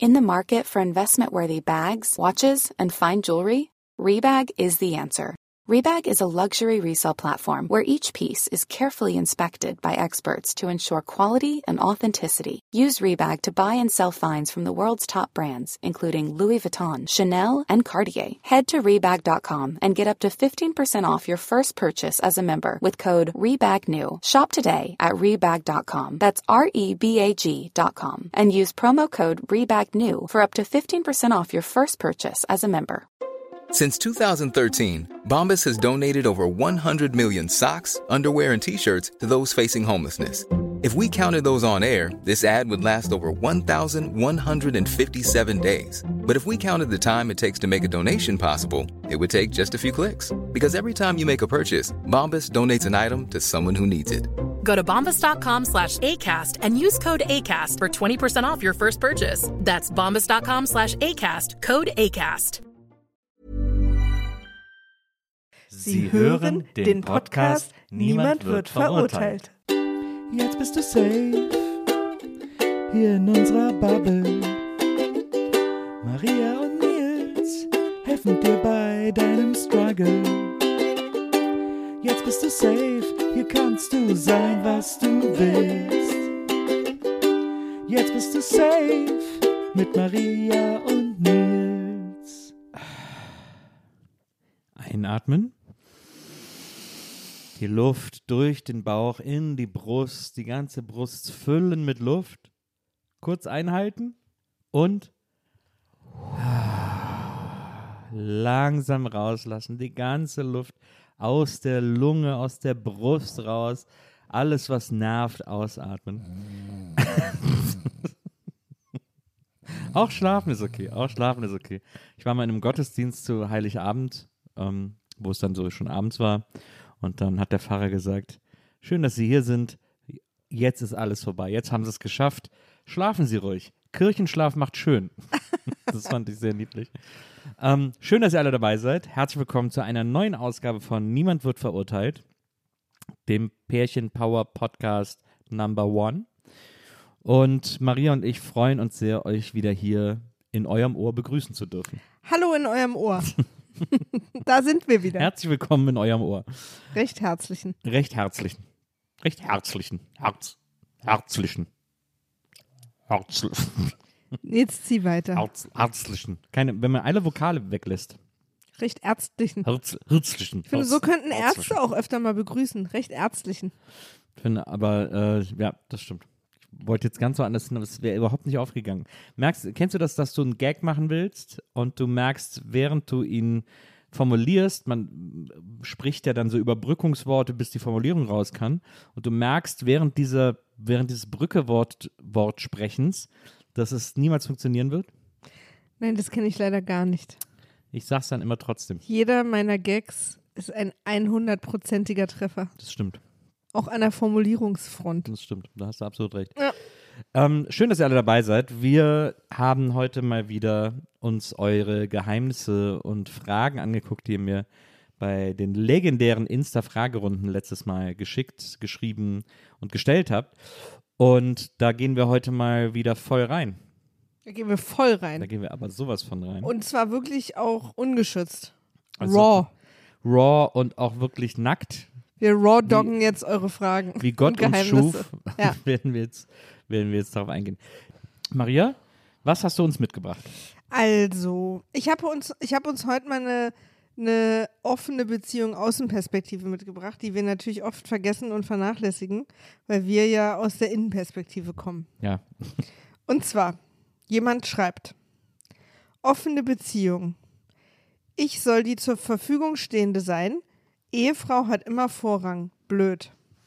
In the market for investment-worthy bags, watches, and fine jewelry, Rebag is the answer. Rebag is a luxury resale platform where each piece is carefully inspected by experts to ensure quality and authenticity. Use Rebag to buy and sell finds from the world's top brands, including Louis Vuitton, Chanel, and Cartier. Head to Rebag.com and get up to 15% off your first purchase as a member with code REBAGNEW. Shop today at Rebag.com. That's REBAG.com. And use promo code REBAGNEW for up to 15% off your first purchase as a member. Since 2013, Bombas has donated over 100 million socks, underwear, and T-shirts to those facing homelessness. If we counted those on air, this ad would last over 1,157 days. But if we counted the time it takes to make a donation possible, it would take just a few clicks. Because every time you make a purchase, Bombas donates an item to someone who needs it. Go to bombas.com/ACAST and use code ACAST for 20% off your first purchase. That's bombas.com/ACAST, code ACAST. Sie hören den Podcast Niemand wird verurteilt. Jetzt bist du safe, hier in unserer Bubble. Maria und Nils helfen dir bei deinem Struggle. Jetzt bist du safe, hier kannst du sein, was du willst. Jetzt bist du safe mit Maria und Nils. Einatmen. Die Luft durch den Bauch in die Brust, die ganze Brust füllen mit Luft. Kurz einhalten und langsam rauslassen. Die ganze Luft aus der Lunge, aus der Brust raus. Alles, was nervt, ausatmen. Auch schlafen ist okay, Ich war mal in einem Gottesdienst zu Heiligabend, wo es dann so schon abends war. Und dann hat der Pfarrer gesagt, schön, dass Sie hier sind, jetzt ist alles vorbei, jetzt haben Sie es geschafft, schlafen Sie ruhig, Kirchenschlaf macht schön. Das fand ich sehr niedlich. Schön, dass ihr alle dabei seid, herzlich willkommen zu einer neuen Ausgabe von Niemand wird verurteilt, dem Pärchen-Power-Podcast Number 1. Und Maria und ich freuen uns sehr, euch wieder hier in eurem Ohr begrüßen zu dürfen. Hallo in eurem Ohr. Da sind wir wieder. Herzlich willkommen in eurem Ohr. Recht herzlichen. Jetzt zieh weiter. Herzlichen. Wenn man alle Vokale weglässt. Recht ärztlichen. Herzlichen. Ich finde, so könnten Ärzte auch öfter mal begrüßen. Recht ärztlichen. Ich finde, aber ja, das stimmt. Ich wollte jetzt ganz so anders hin, aber es wäre überhaupt nicht aufgegangen. Kennst du das, dass du einen Gag machen willst und du merkst, während du ihn formulierst, man spricht ja dann so Überbrückungsworte, bis die Formulierung raus kann, und du merkst während dieses Brückewort-Sprechens, dass es niemals funktionieren wird? Nein, das kenne ich leider gar nicht. Ich sag's dann immer trotzdem. Jeder meiner Gags ist ein 100%iger Treffer. Das stimmt. Auch an der Formulierungsfront. Das stimmt, da hast du absolut recht. Ja. Schön, dass ihr alle dabei seid. Wir haben heute mal wieder uns eure Geheimnisse und Fragen angeguckt, die ihr mir bei den legendären Insta-Fragerunden letztes Mal geschickt, geschrieben und gestellt habt. Und da gehen wir heute mal wieder voll rein. Da gehen wir voll rein. Da gehen wir aber sowas von rein. Und zwar wirklich auch ungeschützt. Also, raw und auch wirklich nackt. Wir raw-doggen jetzt eure Fragen. Wie Gott uns schuf, ja. werden wir jetzt darauf eingehen. Maria, was hast du uns mitgebracht? Also, ich hab uns heute mal eine offene Beziehung Außenperspektive mitgebracht, die wir natürlich oft vergessen und vernachlässigen, weil wir ja aus der Innenperspektive kommen. Ja. Und zwar, jemand schreibt, offene Beziehung. Ich soll die zur Verfügung stehende sein. Ehefrau hat immer Vorrang. Blöd.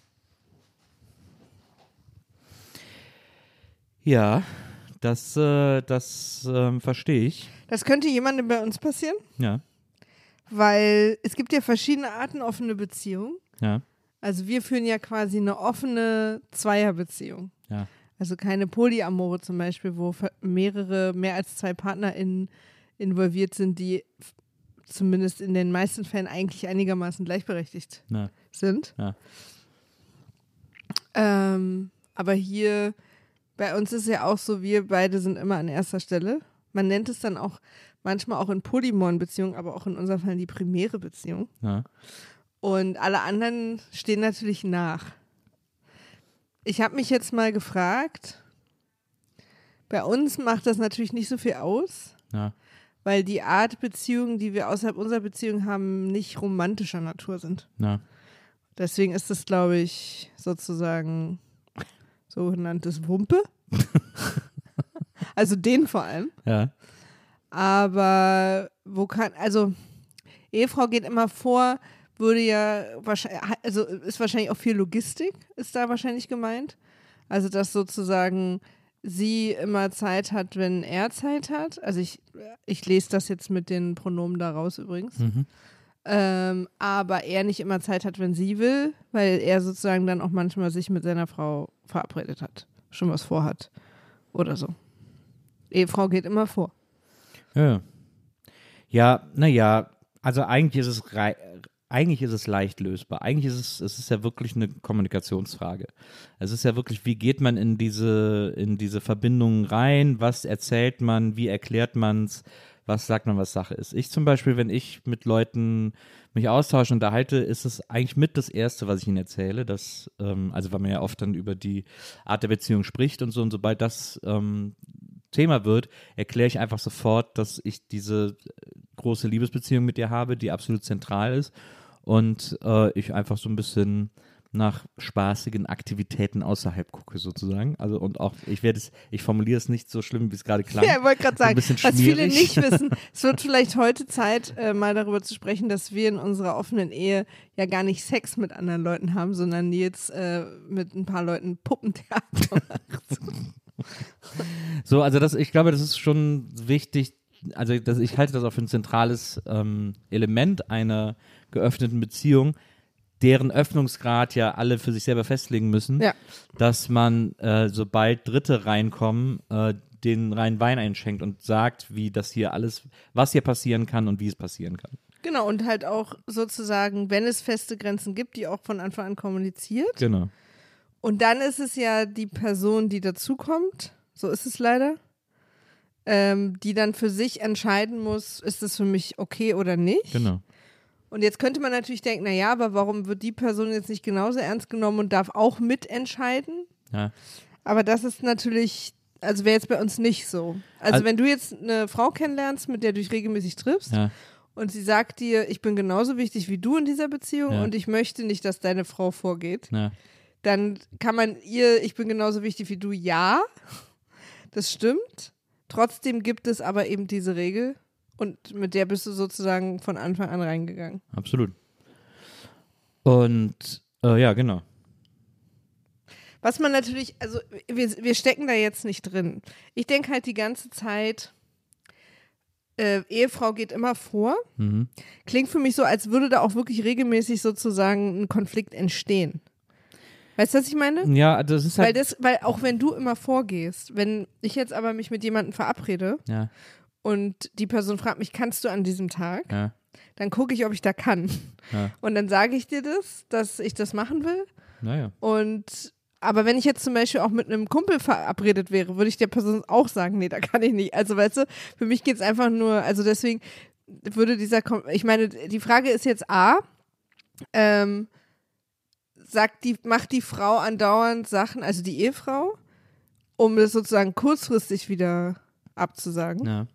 Ja, das verstehe ich. Das könnte jemandem bei uns passieren. Ja. Weil es gibt ja verschiedene Arten offene Beziehung. Ja. Also wir führen ja quasi eine offene Zweierbeziehung. Ja. Also keine Polyamore zum Beispiel, wo mehr als 2 PartnerInnen involviert sind, die zumindest in den meisten Fällen eigentlich einigermaßen gleichberechtigt sind. Ja. Aber hier Bei uns ist ja auch so, wir beide sind immer an erster Stelle. Man nennt es dann auch manchmal auch in polymoren Beziehungen, aber auch in unserem Fall die primäre Beziehung. Ja. Und alle anderen stehen natürlich nach. Ich habe mich jetzt mal gefragt, bei uns macht das natürlich nicht so viel aus, Ja. weil die Art Beziehungen, die wir außerhalb unserer Beziehung haben, nicht romantischer Natur sind. Ja. Deswegen ist das, glaube ich, sozusagen sogenanntes Wumpe. Also den vor allem. Ja. Aber also Ehefrau geht immer vor, würde ja wahrscheinlich, also ist wahrscheinlich auch viel Logistik, ist da wahrscheinlich gemeint. Also dass sozusagen sie immer Zeit hat, wenn er Zeit hat. Also ich lese das jetzt mit den Pronomen da raus übrigens. Mhm. Aber er nicht immer Zeit hat, wenn sie will, weil er sozusagen dann auch manchmal sich mit seiner Frau verabredet hat, schon was vorhat oder so. Ehefrau geht immer vor. Ja. Ja, naja, also eigentlich ist es leicht lösbar. Eigentlich ist es ist ja wirklich eine Kommunikationsfrage. Es ist ja wirklich, wie geht man in diese Verbindungen rein, was erzählt man, wie erklärt man es, was sagt man, was Sache ist. Ich zum Beispiel, wenn ich mit Leuten mich austausche und unterhalte, ist es eigentlich mit das Erste, was ich ihnen erzähle, dass, also weil man ja oft dann über die Art der Beziehung spricht und so, und sobald das Thema wird, erkläre ich einfach sofort, dass ich diese große Liebesbeziehung mit ihr habe, die absolut zentral ist, und ich einfach so ein bisschen nach spaßigen Aktivitäten außerhalb gucke sozusagen. Also und auch, ich formuliere es nicht so schlimm, wie es gerade klang. Ja, ich wollte gerade sagen, so was viele nicht wissen, es wird vielleicht heute Zeit, mal darüber zu sprechen, dass wir in unserer offenen Ehe ja gar nicht Sex mit anderen Leuten haben, sondern jetzt mit ein paar Leuten Puppentheater macht. So, also ich glaube, das ist schon wichtig, also ich halte das auch für ein zentrales Element einer geöffneten Beziehung, deren Öffnungsgrad ja alle für sich selber festlegen müssen, Ja. dass man, sobald Dritte reinkommen, den reinen Wein einschenkt und sagt, wie das hier alles, was hier passieren kann und wie es passieren kann. Genau, und halt auch sozusagen, wenn es feste Grenzen gibt, die auch von Anfang an kommuniziert. Genau. Und dann ist es ja die Person, die dazukommt, so ist es leider, die dann für sich entscheiden muss, ist es für mich okay oder nicht. Genau. Und jetzt könnte man natürlich denken, naja, aber warum wird die Person jetzt nicht genauso ernst genommen und darf auch mitentscheiden? Ja. Aber das ist natürlich, also wäre jetzt bei uns nicht so. Also wenn du jetzt eine Frau kennenlernst, mit der du dich regelmäßig triffst, Ja. und sie sagt dir, ich bin genauso wichtig wie du in dieser Beziehung Ja. und ich möchte nicht, dass deine Frau vorgeht, Ja. dann kann man ihr, ich bin genauso wichtig wie du, ja, das stimmt. Trotzdem gibt es aber eben diese Regel und mit der bist du sozusagen von Anfang an reingegangen. Absolut. Und ja, genau. Was man natürlich, also wir stecken da jetzt nicht drin. Ich denke halt die ganze Zeit, Ehefrau geht immer vor. Mhm. Klingt für mich so, als würde da auch wirklich regelmäßig sozusagen ein Konflikt entstehen. Weißt du, was ich meine? Ja, das ist halt. Weil auch wenn du immer vorgehst, wenn ich jetzt aber mich mit jemandem verabrede Ja, und die Person fragt mich, kannst du an diesem Tag? ja, Dann gucke ich, ob ich da kann. ja. Und dann sage ich dir das, dass ich das machen will. Naja. Aber wenn ich jetzt zum Beispiel auch mit einem Kumpel verabredet wäre, würde ich der Person auch sagen, nee, da kann ich nicht. Also weißt du, für mich geht es einfach nur, also deswegen würde ich meine, die Frage ist jetzt A, macht die Frau andauernd Sachen, also die Ehefrau, um das sozusagen kurzfristig wieder abzusagen? Ja.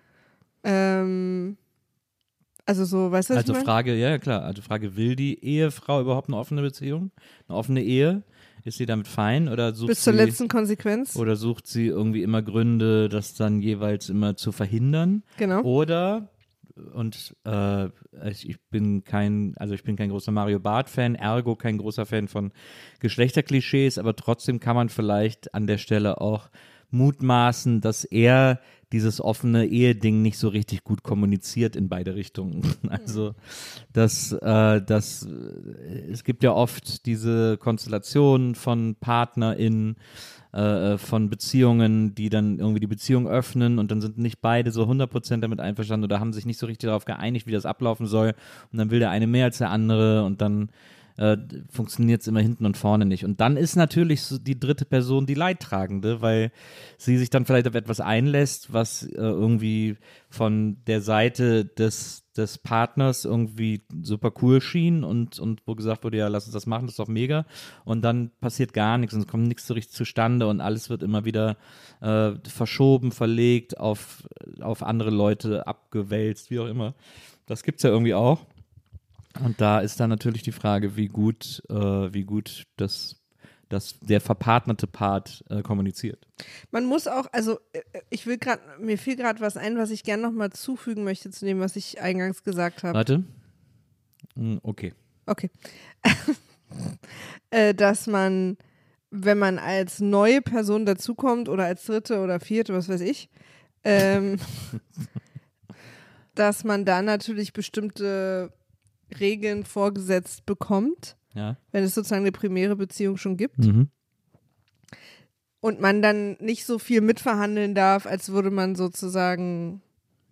Also so, weißt du, was Also ich meine? Frage, ja klar, also Frage, will die Ehefrau überhaupt eine offene Beziehung? Eine offene Ehe? Ist sie damit fein oder sucht Bis zur sie, letzten Konsequenz. oder sucht sie irgendwie immer Gründe, das dann jeweils immer zu verhindern? Genau. Oder, und ich bin kein großer Mario Barth-Fan, ergo kein großer Fan von Geschlechterklischees, aber trotzdem kann man vielleicht an der Stelle auch mutmaßen, dass er dieses offene Eheding nicht so richtig gut kommuniziert in beide Richtungen. Also es gibt ja oft diese Konstellation von PartnerInnen, von Beziehungen, die dann irgendwie die Beziehung öffnen und dann sind nicht beide so 100% damit einverstanden oder haben sich nicht so richtig darauf geeinigt, wie das ablaufen soll und dann will der eine mehr als der andere und dann funktioniert es immer hinten und vorne nicht. Und dann ist natürlich so die dritte Person die Leidtragende, weil sie sich dann vielleicht auf etwas einlässt, was irgendwie von der Seite des Partners irgendwie super cool schien und wo gesagt wurde, ja, lass uns das machen, das ist doch mega. Und dann passiert gar nichts und es kommt nichts so richtig zustande und alles wird immer wieder verschoben, verlegt, auf andere Leute abgewälzt, wie auch immer. Das gibt's ja irgendwie auch. Und da ist dann natürlich die Frage, wie gut der verpartnerte Part kommuniziert. Man muss auch, also mir fiel gerade was ein, was ich gerne nochmal zufügen möchte zu dem, was ich eingangs gesagt habe. Warte. Okay. Okay. Dass man, wenn man als neue Person dazukommt oder als dritte oder vierte, was weiß ich, dass man da natürlich bestimmte Regeln vorgesetzt bekommt, ja. Wenn es sozusagen eine primäre Beziehung schon gibt. Mhm. Und man dann nicht so viel mitverhandeln darf, als würde man sozusagen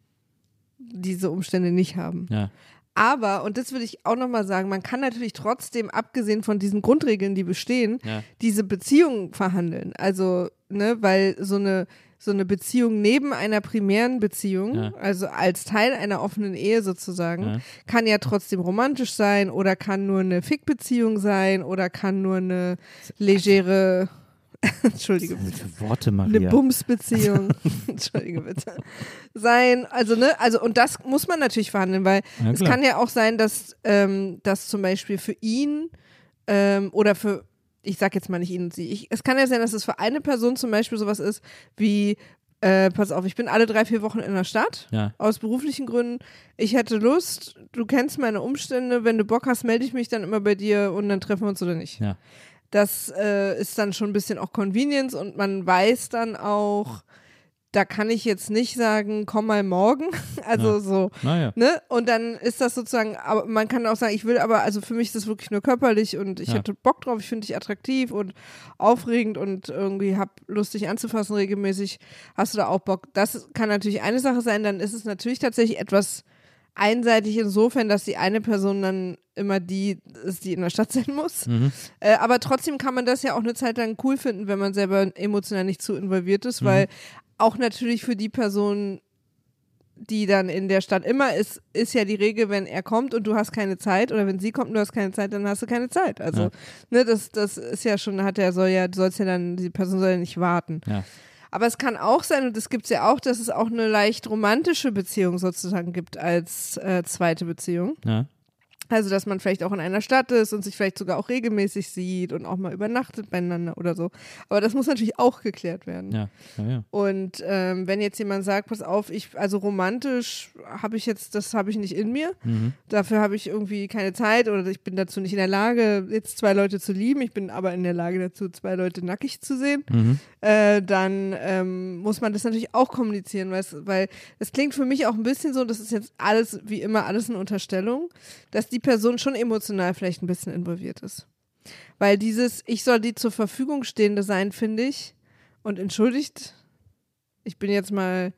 diese Umstände nicht haben. Ja. Aber, und das würde ich auch nochmal sagen, man kann natürlich trotzdem, abgesehen von diesen Grundregeln, die bestehen, diese Beziehung verhandeln. Also, weil so eine Beziehung neben einer primären Beziehung, also als Teil einer offenen Ehe sozusagen, kann ja trotzdem romantisch sein oder kann nur eine Fick-Beziehung sein oder kann nur eine legere, Entschuldige bitte. Für Worte, Maria. Eine Bumsbeziehung, Entschuldige bitte, sein. Also, und das muss man natürlich verhandeln, weil es kann ja auch sein, dass zum Beispiel für ihn oder für, ich sag jetzt mal nicht ihn und sie, es kann ja sein, dass es für eine Person zum Beispiel sowas ist wie, pass auf, ich bin alle 3-4 Wochen in der Stadt, aus beruflichen Gründen, ich hätte Lust, du kennst meine Umstände, wenn du Bock hast, melde ich mich dann immer bei dir und dann treffen wir uns oder nicht. Ja. Das ist dann schon ein bisschen auch Convenience und man weiß dann auch, da kann ich jetzt nicht sagen, komm mal morgen, also so, ne? Und dann ist das sozusagen, aber man kann auch sagen, ich will aber, also für mich ist das wirklich nur körperlich und ich hätte Bock drauf, ich finde dich attraktiv und aufregend und irgendwie hab Lust, dich anzufassen regelmäßig, hast du da auch Bock? Das kann natürlich eine Sache sein, dann ist es natürlich tatsächlich etwas einseitig insofern, dass die eine Person dann immer die ist, die in der Stadt sein muss. Aber trotzdem kann man das ja auch eine Zeit lang cool finden, wenn man selber emotional nicht zu involviert ist, weil auch natürlich für die Person, die dann in der Stadt immer ist ja die Regel, wenn er kommt und du hast keine Zeit oder wenn sie kommt und du hast keine Zeit, dann hast du keine Zeit. Also, das ist ja schon, die Person soll ja nicht warten. Ja. Aber es kann auch sein, und das gibt es ja auch, dass es auch eine leicht romantische Beziehung sozusagen gibt als zweite Beziehung. Ja. Also, dass man vielleicht auch in einer Stadt ist und sich vielleicht sogar auch regelmäßig sieht und auch mal übernachtet beieinander oder so. Aber das muss natürlich auch geklärt werden. Ja. Und wenn jetzt jemand sagt, pass auf, also romantisch das habe ich nicht in mir. Dafür habe ich irgendwie keine Zeit oder ich bin dazu nicht in der Lage, jetzt 2 Leute zu lieben. Ich bin aber in der Lage dazu, 2 Leute nackig zu sehen. Dann muss man das natürlich auch kommunizieren, weil es klingt für mich auch ein bisschen so, das ist jetzt alles, wie immer, alles eine Unterstellung, dass die Person schon emotional vielleicht ein bisschen involviert ist. Weil dieses, ich soll die zur Verfügung stehende sein, finde ich, und entschuldigt, ich bin jetzt mal,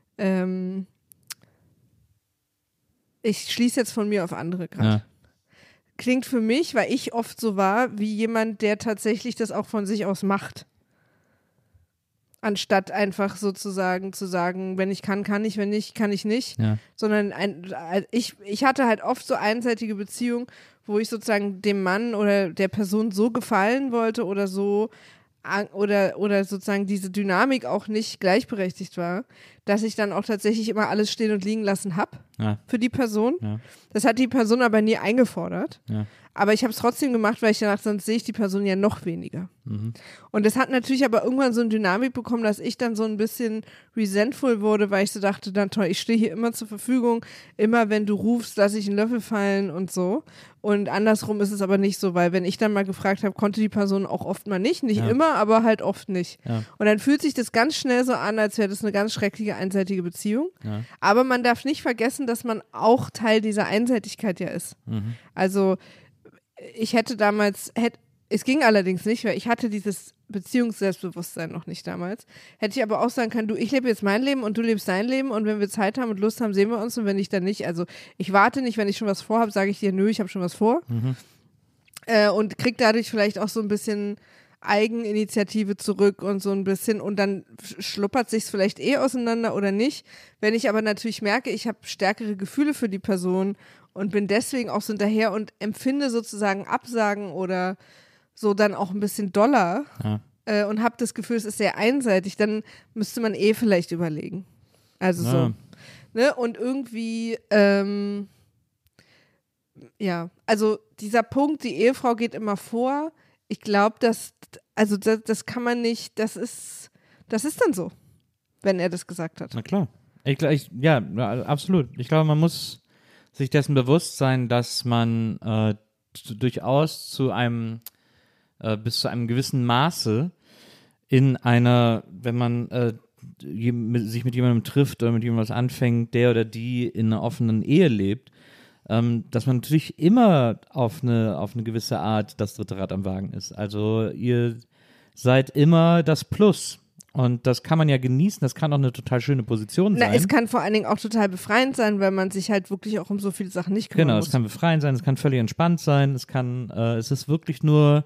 ich schließe jetzt von mir auf andere gerade. Ja. Klingt für mich, weil ich oft so war, wie jemand, der tatsächlich das auch von sich aus macht. Anstatt einfach sozusagen zu sagen, wenn ich kann ich, wenn nicht, kann ich nicht. Ja. Sondern ich hatte halt oft so einseitige Beziehungen, wo ich sozusagen dem Mann oder der Person so gefallen wollte oder so oder sozusagen diese Dynamik auch nicht gleichberechtigt war, dass ich dann auch tatsächlich immer alles stehen und liegen lassen habe für die Person. Ja. Das hat die Person aber nie eingefordert. Ja. Aber ich habe es trotzdem gemacht, weil ich dachte, sonst sehe ich die Person ja noch weniger. Und das hat natürlich aber irgendwann so eine Dynamik bekommen, dass ich dann so ein bisschen resentful wurde, weil ich so dachte, dann toll, ich stehe hier immer zur Verfügung, immer wenn du rufst, lasse ich einen Löffel fallen und so. Und andersrum ist es aber nicht so, weil wenn ich dann mal gefragt habe, konnte die Person auch oft mal nicht immer, aber halt oft nicht. Ja. Und dann fühlt sich das ganz schnell so an, als wäre das eine ganz schreckliche einseitige Beziehung. Ja. Aber man darf nicht vergessen, dass man auch Teil dieser Einseitigkeit ja ist. Also ich hätte damals, es ging allerdings nicht, weil ich hatte dieses Beziehungsselbstbewusstsein noch nicht damals. Hätte ich aber auch sagen können, du, ich lebe jetzt mein Leben und du lebst dein Leben und wenn wir Zeit haben und Lust haben, sehen wir uns und wenn nicht, dann nicht. Also ich warte nicht, wenn ich schon was vorhabe, sage ich dir, nö, ich habe schon was vor. Und kriegt dadurch vielleicht auch so ein bisschen Eigeninitiative zurück und so ein bisschen und dann schluppert sich's vielleicht auseinander oder nicht. Wenn ich aber natürlich merke, ich habe stärkere Gefühle für die Person und bin deswegen auch so hinterher und empfinde sozusagen Absagen oder so dann auch ein bisschen doller und habe das Gefühl, es ist sehr einseitig, dann müsste man vielleicht überlegen. Also so. Ne? Und irgendwie also dieser Punkt, die Ehefrau geht immer vor. Ich glaube, das kann man nicht, das ist dann so, wenn er das gesagt hat. Na klar. Absolut. Ich glaube, man muss sich dessen bewusst sein, dass man durchaus bis zu einem gewissen Maße wenn man sich mit jemandem trifft oder mit jemandem was anfängt, der oder die in einer offenen Ehe lebt, dass man natürlich immer auf eine gewisse Art das dritte Rad am Wagen ist. Also ihr seid immer das Plus. Und das kann man ja genießen, das kann auch eine total schöne Position sein. Es kann vor allen Dingen auch total befreiend sein, weil man sich halt wirklich auch um so viele Sachen nicht kümmern muss. Genau, es kann befreiend sein, es kann völlig entspannt sein, es ist wirklich nur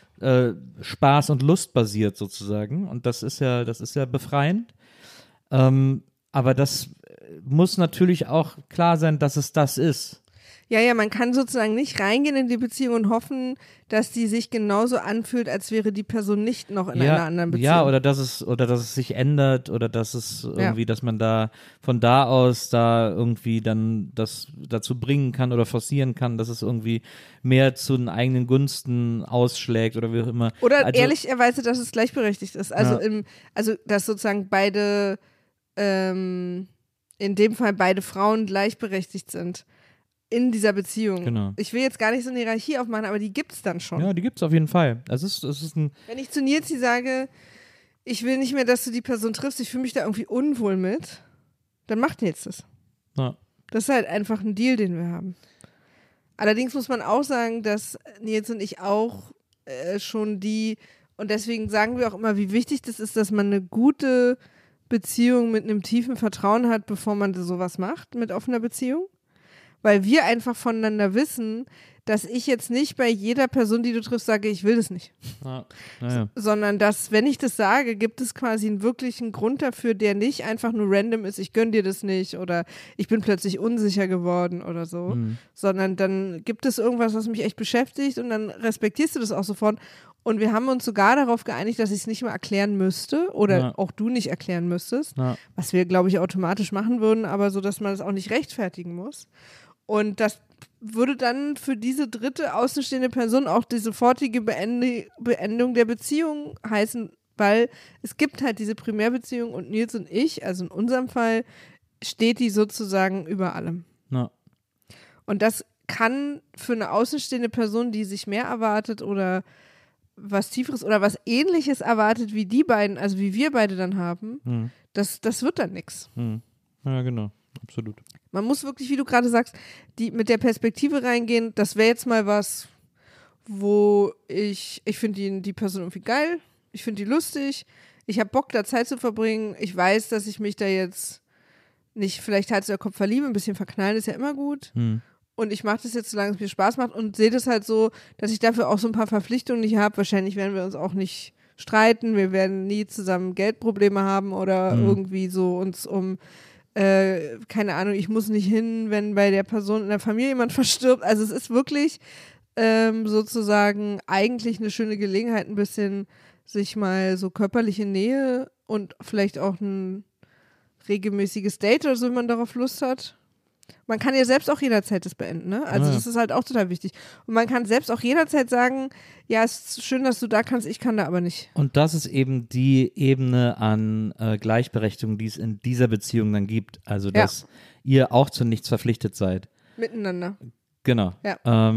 Spaß und Lust basiert sozusagen. Und das ist ja befreiend. Aber das muss natürlich auch klar sein, dass es das ist. Ja, man kann sozusagen nicht reingehen in die Beziehung und hoffen, dass die sich genauso anfühlt, als wäre die Person nicht noch in einer anderen Beziehung. Ja, oder dass es sich ändert oder dass es irgendwie, dass man da von da aus da irgendwie dann das dazu bringen kann oder forcieren kann, dass es irgendwie mehr zu den eigenen Gunsten ausschlägt oder wie auch immer. Oder ehrlicherweise, dass es gleichberechtigt ist. Also dass sozusagen beide, in dem Fall beide Frauen gleichberechtigt sind. In dieser Beziehung. Genau. Ich will jetzt gar nicht so eine Hierarchie aufmachen, aber die gibt's dann schon. Ja, die gibt's auf jeden Fall. Es ist Wenn ich zu Nils sage, ich will nicht mehr, dass du die Person triffst, ich fühle mich da irgendwie unwohl mit, dann macht Nils das. Ja. Das ist halt einfach ein Deal, den wir haben. Allerdings muss man auch sagen, dass Nils und ich auch schon und deswegen sagen wir auch immer, wie wichtig das ist, dass man eine gute Beziehung mit einem tiefen Vertrauen hat, bevor man sowas macht mit offener Beziehung. Weil wir einfach voneinander wissen, dass ich jetzt nicht bei jeder Person, die du triffst, sage, ich will das nicht. Sondern dass, wenn ich das sage, gibt es quasi einen wirklichen Grund dafür, der nicht einfach nur random ist, ich gönn dir das nicht oder ich bin plötzlich unsicher geworden oder so, sondern dann gibt es irgendwas, was mich echt beschäftigt und dann respektierst du das auch sofort. Und wir haben uns sogar darauf geeinigt, dass ich es nicht mehr erklären müsste oder auch du nicht erklären müsstest, was wir, glaube ich, automatisch machen würden, aber so, dass man das auch nicht rechtfertigen muss. Und das würde dann für diese dritte außenstehende Person auch die sofortige Beendung der Beziehung heißen, weil es gibt halt diese Primärbeziehung und Nils und ich, also in unserem Fall, steht die sozusagen über allem. Ja. Und das kann für eine außenstehende Person, die sich mehr erwartet oder was Tieferes oder was Ähnliches erwartet wie die beiden, also wie wir beide dann haben, das wird dann nichts. Ja, genau. Absolut. Man muss wirklich, wie du gerade sagst, mit der Perspektive reingehen, das wäre jetzt mal was, wo ich finde die Person irgendwie geil, ich finde die lustig, ich habe Bock, da Zeit zu verbringen, ich weiß, dass ich mich da jetzt nicht vielleicht Hals über Kopf verliebe, ein bisschen verknallen ist ja immer gut und ich mache das jetzt, solange es mir Spaß macht und sehe das halt so, dass ich dafür auch so ein paar Verpflichtungen nicht habe, wahrscheinlich werden wir uns auch nicht streiten, wir werden nie zusammen Geldprobleme haben oder irgendwie so uns keine Ahnung, ich muss nicht hin, wenn bei der Person in der Familie jemand verstirbt. Also es ist wirklich sozusagen eigentlich eine schöne Gelegenheit, ein bisschen sich mal so körperliche Nähe und vielleicht auch ein regelmäßiges Date oder so, wenn man darauf Lust hat. Man kann ja selbst auch jederzeit das beenden, ne? Also das ist halt auch total wichtig. Und man kann selbst auch jederzeit sagen, ja, es ist schön, dass du da kannst, ich kann da aber nicht. Und das ist eben die Ebene an Gleichberechtigung, die es in dieser Beziehung dann gibt. Also, dass ihr auch zu nichts verpflichtet seid. Miteinander. Genau. Ja.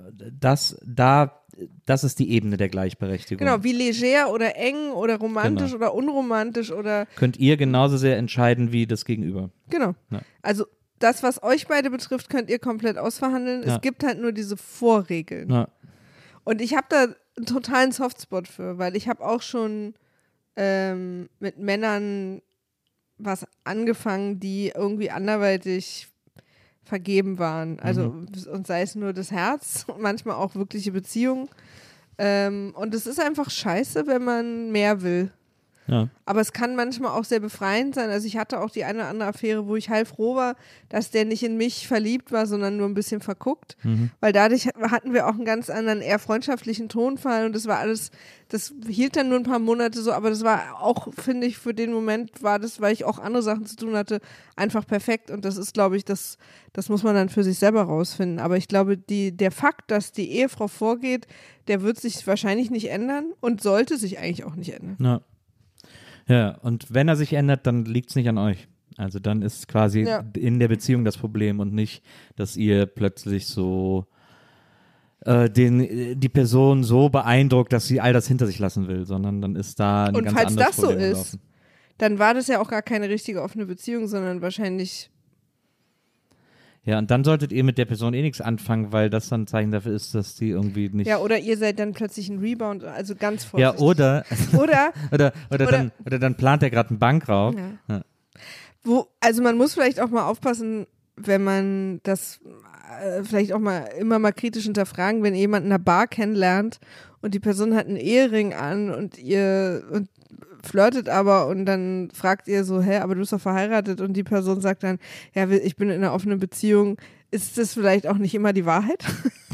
Das ist die Ebene der Gleichberechtigung. Genau, wie leger oder eng oder romantisch oder unromantisch oder. Könnt ihr genauso sehr entscheiden wie das Gegenüber. Genau. Ja. Also das, was euch beide betrifft, könnt ihr komplett ausverhandeln. Ja. Es gibt halt nur diese Vorregeln. Ja. Und ich habe da einen totalen Softspot für, weil ich habe auch schon mit Männern was angefangen, die irgendwie anderweitig vergeben waren. Also und sei es nur das Herz, manchmal auch wirkliche Beziehungen. Und es ist einfach scheiße, wenn man mehr will. Ja. Aber es kann manchmal auch sehr befreiend sein. Also ich hatte auch die eine oder andere Affäre, wo ich heilfroh war, dass der nicht in mich verliebt war, sondern nur ein bisschen verguckt. Weil dadurch hatten wir auch einen ganz anderen, eher freundschaftlichen Tonfall und das war alles, das hielt dann nur ein paar Monate so, aber das war auch, finde ich, für den Moment war das, weil ich auch andere Sachen zu tun hatte, einfach perfekt und das ist, glaube ich, das muss man dann für sich selber rausfinden. Aber ich glaube, der Fakt, dass die Ehefrau vorgeht, der wird sich wahrscheinlich nicht ändern und sollte sich eigentlich auch nicht ändern. Ja. Ja, und wenn er sich ändert, dann liegt es nicht an euch. Also dann ist quasi in der Beziehung das Problem und nicht, dass ihr plötzlich so die Person so beeindruckt, dass sie all das hinter sich lassen will, sondern dann ist da ein und ganz falls anderes das so Problem ist, gelaufen. dann war das ja auch gar keine richtige offene Beziehung, sondern wahrscheinlich. Ja, und dann solltet ihr mit der Person nichts anfangen, weil das dann ein Zeichen dafür ist, dass die irgendwie nicht. Ja, oder ihr seid dann plötzlich ein Rebound, also ganz Ja, vorsichtig. oder dann plant er gerade einen Bankraub. Ja. Also man muss vielleicht auch mal aufpassen, wenn man das vielleicht auch mal immer mal kritisch hinterfragen, wenn ihr jemanden in einer Bar kennenlernt und die Person hat einen Ehering an und ihr flirtet aber und dann fragt ihr so, hä, aber du bist doch verheiratet und die Person sagt dann, ja, ich bin in einer offenen Beziehung. Ist das vielleicht auch nicht immer die Wahrheit?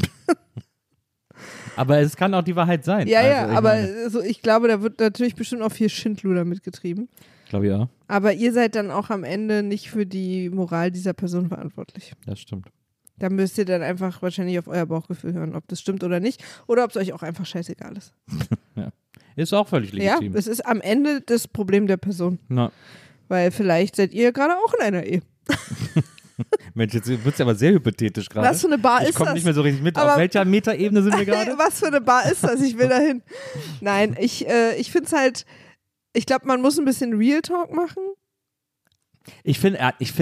Aber es kann auch die Wahrheit sein. Ja, also, aber ich glaube, da wird natürlich bestimmt auch viel Schindluder mitgetrieben. Glaube ich auch. Aber ihr seid dann auch am Ende nicht für die Moral dieser Person verantwortlich. Das stimmt. Da müsst ihr dann einfach wahrscheinlich auf euer Bauchgefühl hören, ob das stimmt oder nicht. Oder ob es euch auch einfach scheißegal ist. Ja. Ist auch völlig legitim. Ja, es ist am Ende das Problem der Person. Na. Weil vielleicht seid ihr gerade auch in einer Ehe. Mensch, jetzt wird es aber sehr hypothetisch gerade. Was für eine Bar ist das? Ich komme nicht mehr so richtig mit. Aber auf welcher Metaebene sind wir gerade? Was für eine Bar ist das? Ich will dahin. Nein, ich finde es halt, ich glaube, man muss ein bisschen Real Talk machen. Ich finde,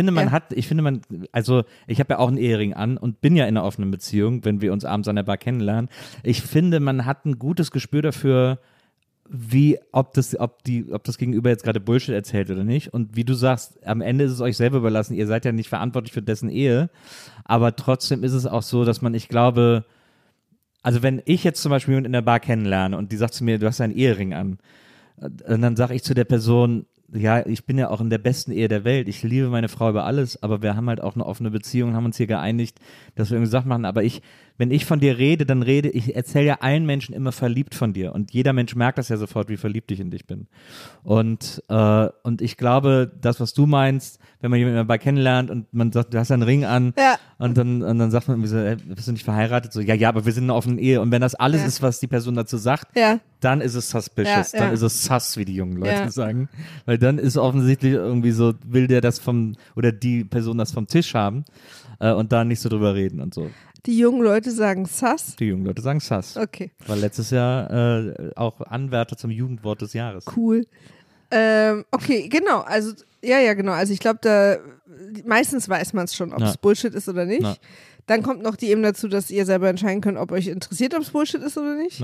also ich habe ja auch einen Ehering an und bin ja in einer offenen Beziehung, wenn wir uns abends an der Bar kennenlernen. Ich finde, man hat ein gutes Gespür dafür, ob das Gegenüber jetzt gerade Bullshit erzählt oder nicht. Und wie du sagst, am Ende ist es euch selber überlassen. Ihr seid ja nicht verantwortlich für dessen Ehe. Aber trotzdem ist es auch so, dass ich glaube, also wenn ich jetzt zum Beispiel jemanden in der Bar kennenlerne und die sagt zu mir, du hast einen Ehering an, und dann sage ich zu der Person, ja, ich bin ja auch in der besten Ehe der Welt. Ich liebe meine Frau über alles, aber wir haben halt auch eine offene Beziehung, haben uns hier geeinigt, dass wir irgendwie Sachen machen. Aber wenn ich von dir rede, ich erzähle ja allen Menschen immer verliebt von dir. Und jeder Mensch merkt das ja sofort, wie verliebt ich in dich bin. Und ich glaube, das, was du meinst, wenn man jemanden dabei kennenlernt und man sagt, du hast einen Ring an, und dann sagt man irgendwie so, bist du nicht verheiratet? So, ja, aber wir sind in einer offenen Ehe. Und wenn das alles ist, was die Person dazu sagt, dann ist es suspicious. Dann ist es sus, wie die jungen Leute sagen. Weil dann ist offensichtlich irgendwie so, will der das oder die Person das vom Tisch haben und da nicht so drüber reden und so. Die jungen Leute sagen sus? Die jungen Leute sagen sus. Okay. War letztes Jahr auch Anwärter zum Jugendwort des Jahres. Cool. Okay, genau. Also, ja, genau. Also ich glaube, meistens weiß man es schon, ob es Bullshit ist oder nicht. Dann kommt noch die Ebene dazu, dass ihr selber entscheiden könnt, ob euch interessiert, ob es Bullshit ist oder nicht.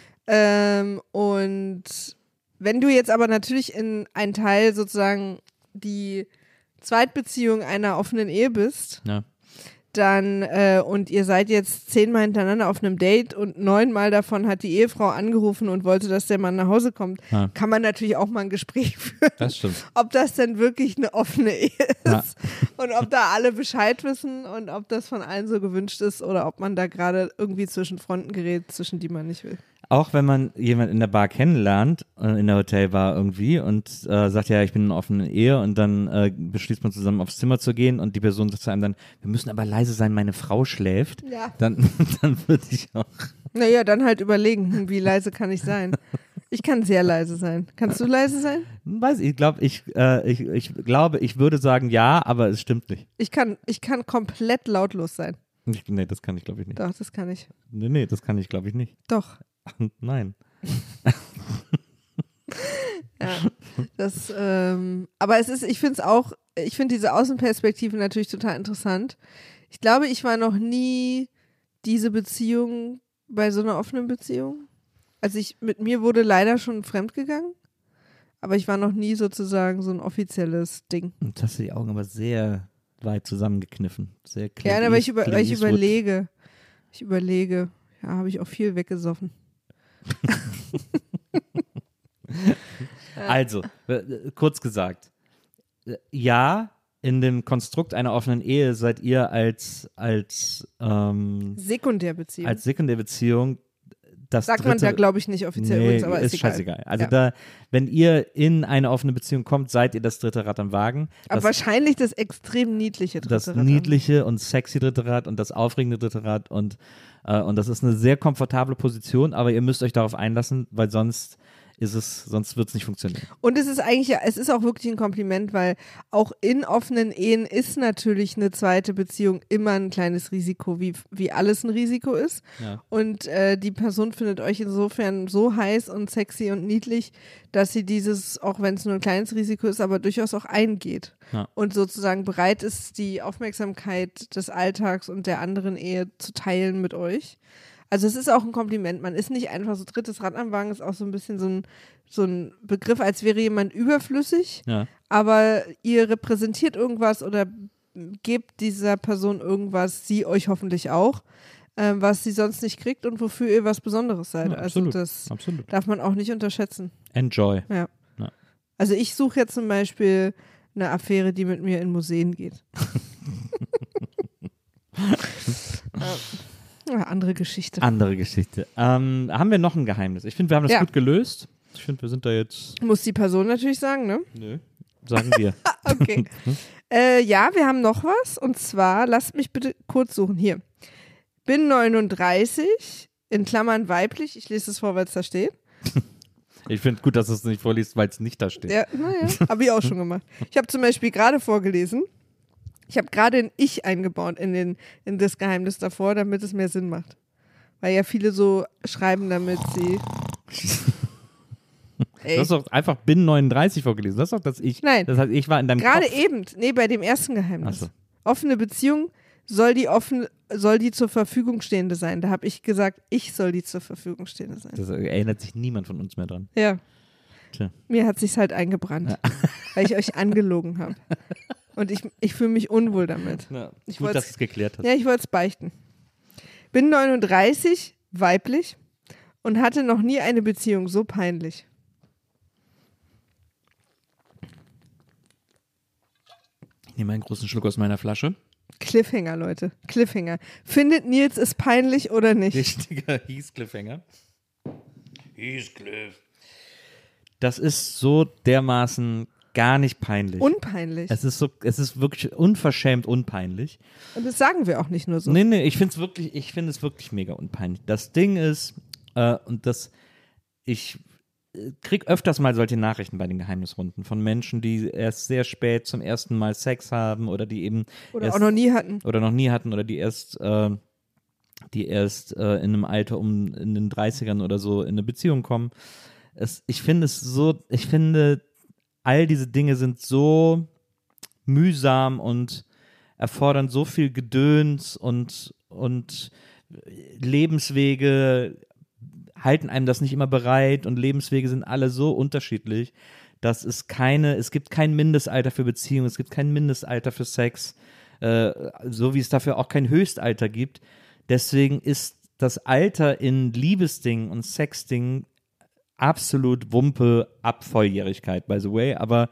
Und wenn du jetzt aber natürlich in einen Teil sozusagen die Zweitbeziehung einer offenen Ehe bist, dann und ihr seid jetzt 10-mal hintereinander auf einem Date und 9-mal davon hat die Ehefrau angerufen und wollte, dass der Mann nach Hause kommt, kann man natürlich auch mal ein Gespräch führen. Das stimmt. Ob das denn wirklich eine offene Ehe ist und ob da alle Bescheid wissen und ob das von allen so gewünscht ist oder ob man da gerade irgendwie zwischen Fronten gerät, zwischen die man nicht will. Auch wenn man jemanden in der Bar kennenlernt, in der Hotelbar irgendwie und sagt, ja, ich bin in einer offenen Ehe und dann beschließt man zusammen aufs Zimmer zu gehen und die Person sagt zu einem dann, wir müssen aber leise sein, meine Frau schläft, dann würde ich auch. Naja, dann halt überlegen, wie leise kann ich sein? Ich kann sehr leise sein. Kannst du leise sein? Ich glaube, ich würde sagen ja, aber es stimmt nicht. Ich kann komplett lautlos sein. Nee, das kann ich glaube ich nicht. Doch, das kann ich. Nee, das kann ich glaube ich nicht. Doch. Nein. Ja, aber ich finde diese Außenperspektive natürlich total interessant. Ich glaube, ich war noch nie diese Beziehung bei so einer offenen Beziehung. Also mit mir wurde leider schon fremdgegangen, aber ich war noch nie sozusagen so ein offizielles Ding. Jetzt hast du die Augen aber sehr weit zusammengekniffen. Sehr Ja, aber ich Clint überlege. Ich überlege. Ja, habe ich auch viel weggesoffen. Also, kurz gesagt, ja, in dem Konstrukt einer offenen Ehe seid ihr als Sekundärbeziehung. das Sagt dritte, man da, glaube ich, nicht offiziell übrigens, aber ist egal. scheißegal. Also Ja. wenn ihr in eine offene Beziehung kommt, seid ihr das dritte Rad am Wagen. Aber wahrscheinlich das extrem niedliche dritte Das Rad. niedliche und sexy dritte Rad und das aufregende dritte Rad und das ist eine sehr komfortable Position, aber ihr müsst euch darauf einlassen, weil sonst wird es nicht funktionieren. Und es ist eigentlich, es ist auch wirklich ein Kompliment, weil auch in offenen Ehen ist natürlich eine zweite Beziehung immer ein kleines Risiko, wie alles ein Risiko ist. Ja. Und die Person findet euch insofern so heiß und sexy und niedlich, dass sie dieses, auch wenn es nur ein kleines Risiko ist, aber durchaus auch eingeht. Ja. Und sozusagen bereit ist, die Aufmerksamkeit des Alltags und der anderen Ehe zu teilen mit euch. Also es ist auch ein Kompliment. Man ist nicht einfach so drittes Rad am Wagen, ist auch so ein bisschen so ein Begriff, als wäre jemand überflüssig, Ja. aber ihr repräsentiert irgendwas oder gebt dieser Person irgendwas, sie euch hoffentlich auch, was sie sonst nicht kriegt und wofür ihr was Besonderes seid. Ja, also absolut, das absolut. darf man auch nicht unterschätzen. Enjoy. Ja. Ja. Also ich suche jetzt zum Beispiel eine Affäre, die mit mir in Museen geht. Andere Geschichte. Andere Geschichte. Haben wir noch ein Geheimnis? Ich finde, wir haben das gut gelöst. Ich finde, wir sind da jetzt. Muss die Person natürlich sagen, ne? Nö. Sagen wir. Okay. Ja, wir haben noch was. Und zwar, lasst mich bitte kurz suchen. Hier. Bin 39, in Klammern weiblich. Ich lese es vor, weil es da steht. Ich finde gut, dass du es nicht vorliest, weil es nicht da steht. Ja, naja, habe ich auch schon gemacht. Ich habe zum Beispiel gerade vorgelesen. Ich habe gerade ein Ich eingebaut in das Geheimnis davor, damit es mehr Sinn macht. Weil ja viele so schreiben, damit sie. Du hast doch einfach bin 39 vorgelesen. Das ist doch das Ich. Nein. Das heißt, ich war in deinem Gerade Kopf. eben, nee, bei dem ersten Geheimnis. Ach so. Offene Beziehung soll die zur Verfügung stehende sein. Da habe ich gesagt, ich soll die zur Verfügung stehende sein. Das erinnert sich niemand von uns mehr dran. Ja. Tja. Mir hat sich's halt eingebrannt, weil ich euch angelogen habe. Und ich fühle mich unwohl damit. Ja, Ich gut, wollt's- dass du es geklärt hast. Ja, ich wollte es beichten. Bin 39, weiblich und hatte noch nie eine Beziehung so peinlich. Ich nehme einen großen Schluck aus meiner Flasche. Cliffhanger, Leute. Cliffhanger. Findet Nils es peinlich oder nicht? Richtiger Heathcliff-Hänger. Heathcliff. Das ist so dermaßen gar nicht peinlich. Unpeinlich. Es ist wirklich unverschämt unpeinlich. Und das sagen wir auch nicht nur so. Nee, ich finde es wirklich mega unpeinlich. Das Ding ist, ich krieg öfters mal solche Nachrichten bei den Geheimnisrunden von Menschen, die erst sehr spät zum ersten Mal Sex haben oder die eben Oder erst, auch noch nie hatten. oder die erst in einem Alter in den 30ern oder so in eine Beziehung kommen. Ich finde all diese Dinge sind so mühsam und erfordern so viel Gedöns und Lebenswege halten einem das nicht immer bereit und Lebenswege sind alle so unterschiedlich, dass es gibt kein Mindestalter für Beziehungen, es gibt kein Mindestalter für Sex, so wie es dafür auch kein Höchstalter gibt. Deswegen ist das Alter in Liebesdingen und Sexdingen absolut Wumpe ab Volljährigkeit, by the way, aber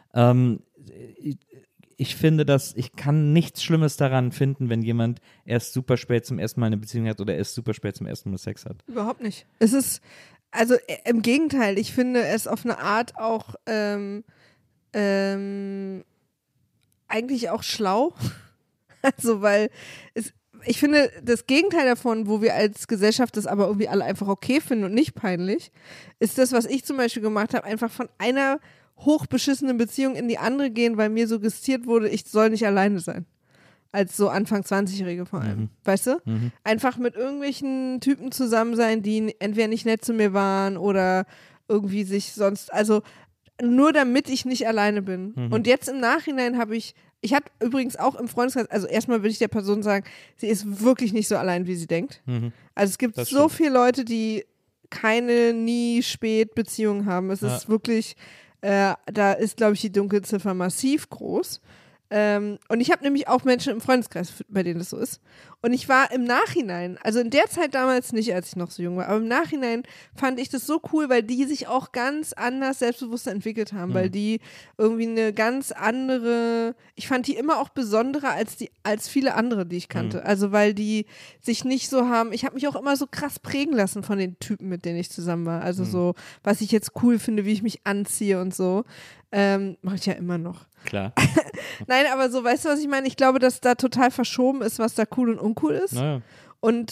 ich finde, ich kann nichts Schlimmes daran finden, wenn jemand erst super spät zum ersten Mal eine Beziehung hat oder erst super spät zum ersten Mal Sex hat. Überhaupt nicht. Es ist, also im Gegenteil, ich finde es auf eine Art auch eigentlich auch schlau. Also, weil ich finde, das Gegenteil davon, wo wir als Gesellschaft das aber irgendwie alle einfach okay finden und nicht peinlich, ist das, was ich zum Beispiel gemacht habe, einfach von einer hochbeschissenen Beziehung in die andere gehen, weil mir suggestiert wurde, ich soll nicht alleine sein. Als so Anfang 20-Jährige vor allem. Weißt du? Einfach mit irgendwelchen Typen zusammen sein, die entweder nicht nett zu mir waren oder irgendwie sich sonst, also nur damit ich nicht alleine bin. Und jetzt im Nachhinein habe ich hatte übrigens auch im Freundeskreis, also erstmal würde ich der Person sagen, sie ist wirklich nicht so allein, wie sie denkt. Also es gibt Das so stimmt. viele Leute, die keine nie spät Beziehungen haben. Es ist wirklich, da ist, glaube ich, die Dunkelziffer massiv groß. Und ich habe nämlich auch Menschen im Freundeskreis, bei denen das so ist. Und ich war im Nachhinein, also in der Zeit damals nicht, als ich noch so jung war, aber im Nachhinein fand ich das so cool, weil die sich auch ganz anders selbstbewusster entwickelt haben, weil die irgendwie eine ganz andere, ich fand die immer auch besonderer als viele andere, die ich kannte. Also weil die sich nicht so haben, ich habe mich auch immer so krass prägen lassen von den Typen, mit denen ich zusammen war. Also so, was ich jetzt cool finde, wie ich mich anziehe und so. Mache ich ja immer noch. Klar. Nein, aber so, weißt du, was ich meine? Ich glaube, dass da total verschoben ist, was da cool und uncool ist. Naja. Und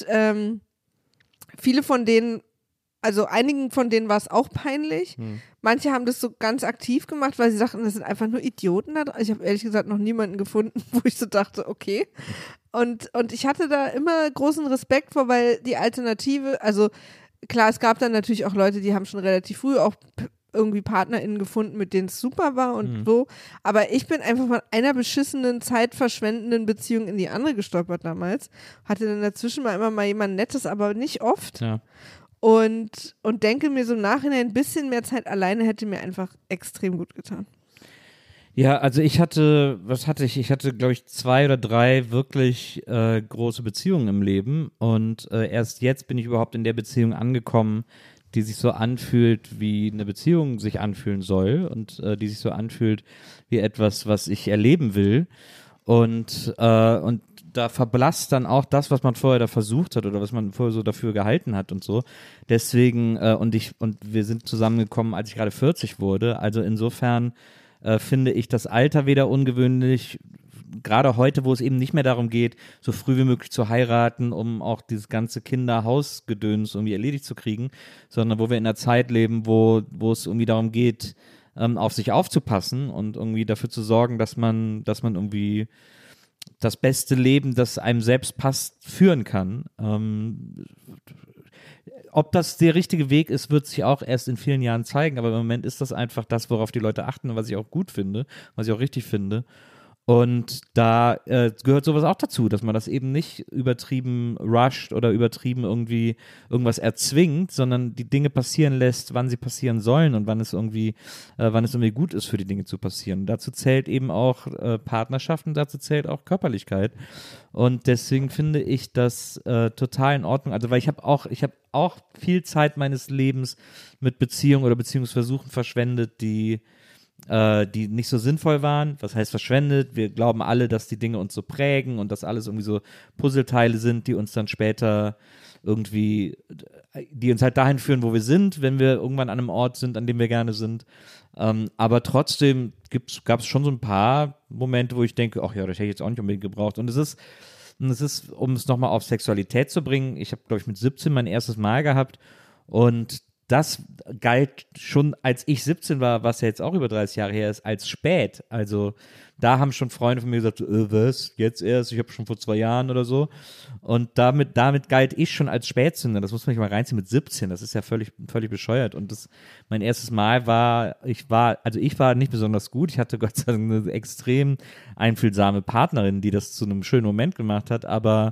viele von denen, also einigen von denen war es auch peinlich. Manche haben das so ganz aktiv gemacht, weil sie sagten, das sind einfach nur Idioten da drin. Ich habe ehrlich gesagt noch niemanden gefunden, wo ich so dachte, okay. Und ich hatte da immer großen Respekt vor, weil die Alternative, also klar, es gab dann natürlich auch Leute, die haben schon relativ früh auch irgendwie PartnerInnen gefunden, mit denen es super war und so. Aber ich bin einfach von einer beschissenen, zeitverschwendenden Beziehung in die andere gestolpert damals. Hatte dann dazwischen immer mal jemand Nettes, aber nicht oft. Ja. Und denke mir so im Nachhinein, ein bisschen mehr Zeit alleine hätte mir einfach extrem gut getan. Ja, also ich hatte, glaube ich, 2 oder 3 wirklich große Beziehungen im Leben und erst jetzt bin ich überhaupt in der Beziehung angekommen, die sich so anfühlt, wie eine Beziehung sich anfühlen soll und die sich so anfühlt wie etwas, was ich erleben will. Und da verblasst dann auch das, was man vorher da versucht hat oder was man vorher so dafür gehalten hat und so. Deswegen, und wir sind zusammengekommen, als ich gerade 40 wurde. Also insofern finde ich das Alter weder ungewöhnlich, gerade heute, wo es eben nicht mehr darum geht, so früh wie möglich zu heiraten, um auch dieses ganze Kinder-Haus-Gedöns irgendwie erledigt zu kriegen, sondern wo wir in einer Zeit leben, wo es irgendwie darum geht, auf sich aufzupassen und irgendwie dafür zu sorgen, dass man irgendwie das beste Leben, das einem selbst passt, führen kann. Ob das der richtige Weg ist, wird sich auch erst in vielen Jahren zeigen, aber im Moment ist das einfach das, worauf die Leute achten und was ich auch gut finde, was ich auch richtig finde. Und da gehört sowas auch dazu, dass man das eben nicht übertrieben rusht oder übertrieben irgendwie irgendwas erzwingt, sondern die Dinge passieren lässt, wann sie passieren sollen und wann es irgendwie gut ist, für die Dinge zu passieren. Dazu zählt eben auch Partnerschaften, dazu zählt auch Körperlichkeit. Und deswegen finde ich das total in Ordnung. Also weil ich habe auch viel Zeit meines Lebens mit Beziehungen oder Beziehungsversuchen verschwendet, die nicht so sinnvoll waren. Was heißt verschwendet? Wir glauben alle, dass die Dinge uns so prägen und dass alles irgendwie so Puzzleteile sind, die uns dann später irgendwie, die uns halt dahin führen, wo wir sind, wenn wir irgendwann an einem Ort sind, an dem wir gerne sind. Aber trotzdem gab es schon so ein paar Momente, wo ich denke, ach ja, das hätte ich jetzt auch nicht unbedingt gebraucht. Und es ist, um es nochmal auf Sexualität zu bringen, ich habe, glaube ich, mit 17 mein erstes Mal gehabt und das galt schon, als ich 17 war, was ja jetzt auch über 30 Jahre her ist, als spät. Also da haben schon Freunde von mir gesagt, was, jetzt erst? Ich habe schon vor 2 Jahren oder so. Und damit galt ich schon als Spätzünder. Das muss man sich mal reinziehen mit 17. Das ist ja völlig bescheuert. Und mein erstes Mal war ich war nicht besonders gut. Ich hatte Gott sei Dank eine extrem einfühlsame Partnerin, die das zu einem schönen Moment gemacht hat. Aber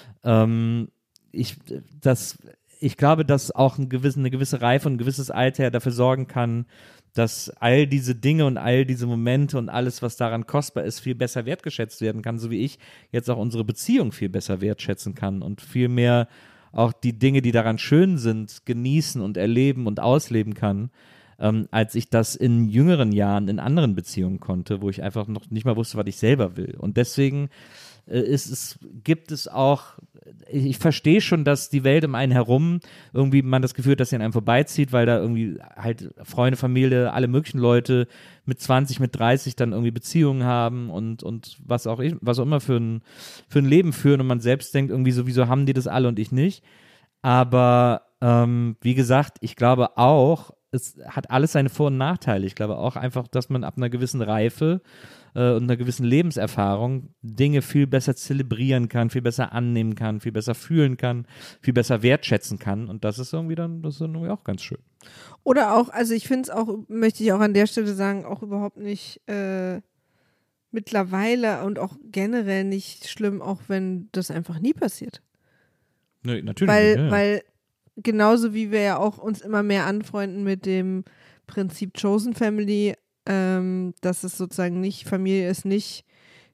ich glaube, dass auch eine gewisse Reife und ein gewisses Alter dafür sorgen kann, dass all diese Dinge und all diese Momente und alles, was daran kostbar ist, viel besser wertgeschätzt werden kann, so wie ich jetzt auch unsere Beziehung viel besser wertschätzen kann und viel mehr auch die Dinge, die daran schön sind, genießen und erleben und ausleben kann, als ich das in jüngeren Jahren in anderen Beziehungen konnte, wo ich einfach noch nicht mal wusste, was ich selber will. Und deswegen gibt es auch, ich verstehe schon, dass die Welt um einen herum irgendwie man das Gefühl hat, dass sie an einem vorbeizieht, weil da irgendwie halt Freunde, Familie, alle möglichen Leute mit 20, mit 30 dann irgendwie Beziehungen haben und was auch immer für ein Leben führen und man selbst denkt irgendwie sowieso haben die das alle und ich nicht. Aber wie gesagt, ich glaube auch, es hat alles seine Vor- und Nachteile. Ich glaube auch einfach, dass man ab einer gewissen Reife und einer gewissen Lebenserfahrung Dinge viel besser zelebrieren kann, viel besser annehmen kann, viel besser fühlen kann, viel besser wertschätzen kann. Und das ist irgendwie auch ganz schön. Oder auch, also ich finde es auch, möchte ich auch an der Stelle sagen, auch überhaupt nicht mittlerweile und auch generell nicht schlimm, auch wenn das einfach nie passiert. Nee, natürlich nicht. Ja. Weil genauso wie wir ja auch uns immer mehr anfreunden mit dem Prinzip Chosen Family, dass es sozusagen nicht, Familie ist nicht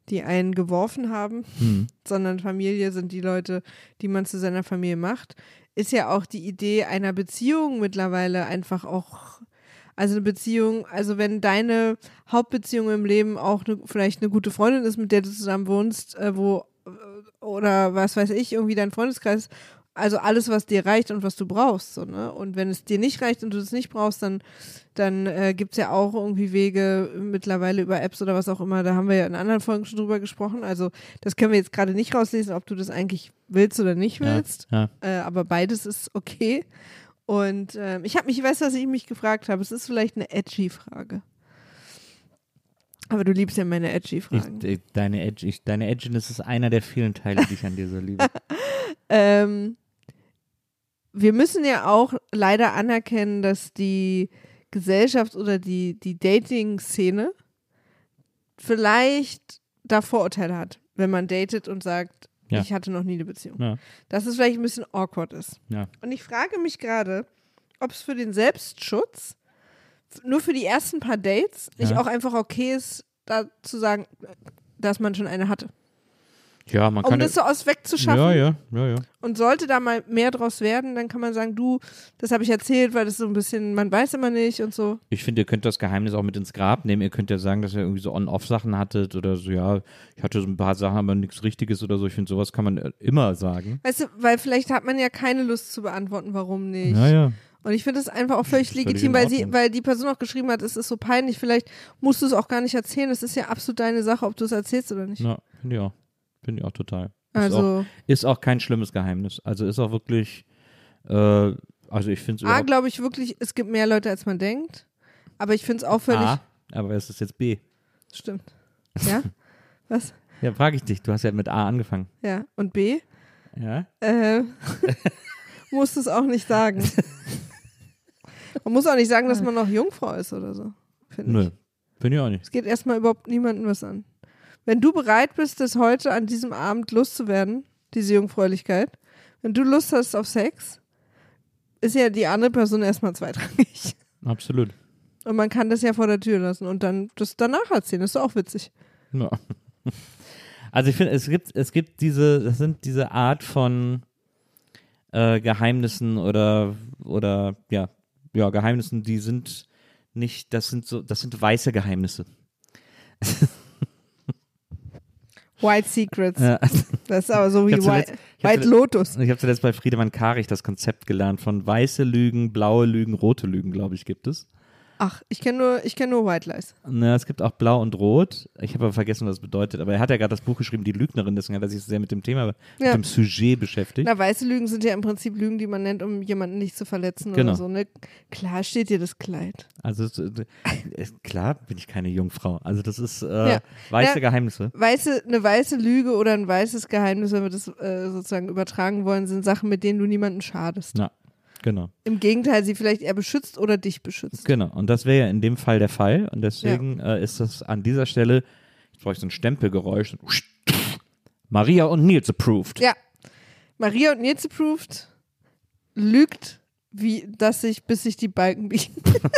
die einen geworfen haben, sondern Familie sind die Leute, die man zu seiner Familie macht, ist ja auch die Idee einer Beziehung mittlerweile einfach auch, also eine Beziehung, also wenn deine Hauptbeziehung im Leben auch vielleicht eine gute Freundin ist, mit der du zusammen wohnst, oder was weiß ich, irgendwie dein Freundeskreis, also alles, was dir reicht und was du brauchst, so, ne? Und wenn es dir nicht reicht und du es nicht brauchst, dann gibt es ja auch irgendwie Wege mittlerweile über Apps oder was auch immer, da haben wir ja in anderen Folgen schon drüber gesprochen, also das können wir jetzt gerade nicht rauslesen, ob du das eigentlich willst oder nicht willst, aber beides ist okay. Und weißt du, was ich mich gefragt habe? Es ist vielleicht eine edgy Frage. Aber du liebst ja meine edgy Fragen. Deine Edginess ist einer der vielen Teile, die ich an dir so liebe. Wir müssen ja auch leider anerkennen, dass die Gesellschaft oder die Dating-Szene vielleicht da Vorurteile hat, wenn man datet und sagt, ich hatte noch nie eine Beziehung. Ja. Dass es vielleicht ein bisschen awkward ist. Ja. Und ich frage mich gerade, ob es für den Selbstschutz nur für die ersten paar Dates nicht auch einfach okay ist, da zu sagen, dass man schon eine hatte. Ja, man kann. Um das so wegzuschaffen. Ja. Und sollte da mal mehr draus werden, dann kann man sagen, du, das habe ich erzählt, weil das so ein bisschen, man weiß immer nicht und so. Ich finde, ihr könnt das Geheimnis auch mit ins Grab nehmen. Ihr könnt ja sagen, dass ihr irgendwie so On-Off-Sachen hattet oder so, ja, ich hatte so ein paar Sachen, aber nichts Richtiges oder so. Ich finde, sowas kann man immer sagen. Weißt du, weil vielleicht hat man ja keine Lust zu beantworten, warum nicht. Ja. Und ich finde es einfach auch völlig legitim, weil die Person auch geschrieben hat, es ist so peinlich, vielleicht musst du es auch gar nicht erzählen, es ist ja absolut deine Sache, ob du es erzählst oder nicht. Ja, finde ich auch. Finde ich auch total. Also ist auch kein schlimmes Geheimnis. Also ist auch wirklich, also ich finde es glaube ich wirklich, es gibt mehr Leute, als man denkt. Aber ich finde es auch völlig. A, aber es ist jetzt B. Stimmt. Ja? Was? Ja, frage ich dich. Du hast ja mit A angefangen. Ja. Und B? Ja. Musst du es auch nicht sagen. Man muss auch nicht sagen, dass man noch Jungfrau ist oder so. Nö, finde ich auch nicht. Es geht erstmal überhaupt niemandem was an. Wenn du bereit bist, das heute an diesem Abend loszuwerden, diese Jungfräulichkeit, wenn du Lust hast auf Sex, ist ja die andere Person erstmal zweitrangig. Absolut. Und man kann das ja vor der Tür lassen und dann das danach erzählen. Das ist doch auch witzig. Ja. Also ich finde, es gibt diese Art von Geheimnissen oder Geheimnissen, die sind nicht, das sind weiße Geheimnisse. White Secrets. Ja. Das ist aber so wie White Lotus. Ich habe zuletzt bei Friedemann Karig das Konzept gelernt von weiße Lügen, blaue Lügen, rote Lügen, glaube ich, gibt es. Ach, ich kenn nur White Lies. Na, es gibt auch Blau und Rot. Ich habe aber vergessen, was das bedeutet. Aber er hat ja gerade das Buch geschrieben, Die Lügnerin, deswegen hat er sich sehr mit dem Thema, mit dem Sujet beschäftigt. Na, weiße Lügen sind ja im Prinzip Lügen, die man nennt, um jemanden nicht zu verletzen oder so. Ne? Klar steht dir das Kleid. Also klar bin ich keine Jungfrau. Also das ist weiße Geheimnisse. Eine weiße Lüge oder ein weißes Geheimnis, wenn wir das sozusagen übertragen wollen, sind Sachen, mit denen du niemanden schadest. Ja. Genau. Im Gegenteil, sie vielleicht eher beschützt oder dich beschützt. Genau, und das wäre ja in dem Fall der Fall. Und deswegen ist das an dieser Stelle, jetzt brauche ich so ein Stempelgeräusch. Maria und Nils approved. Ja, Maria und Nils approved lügt, bis sich die Balken biegen.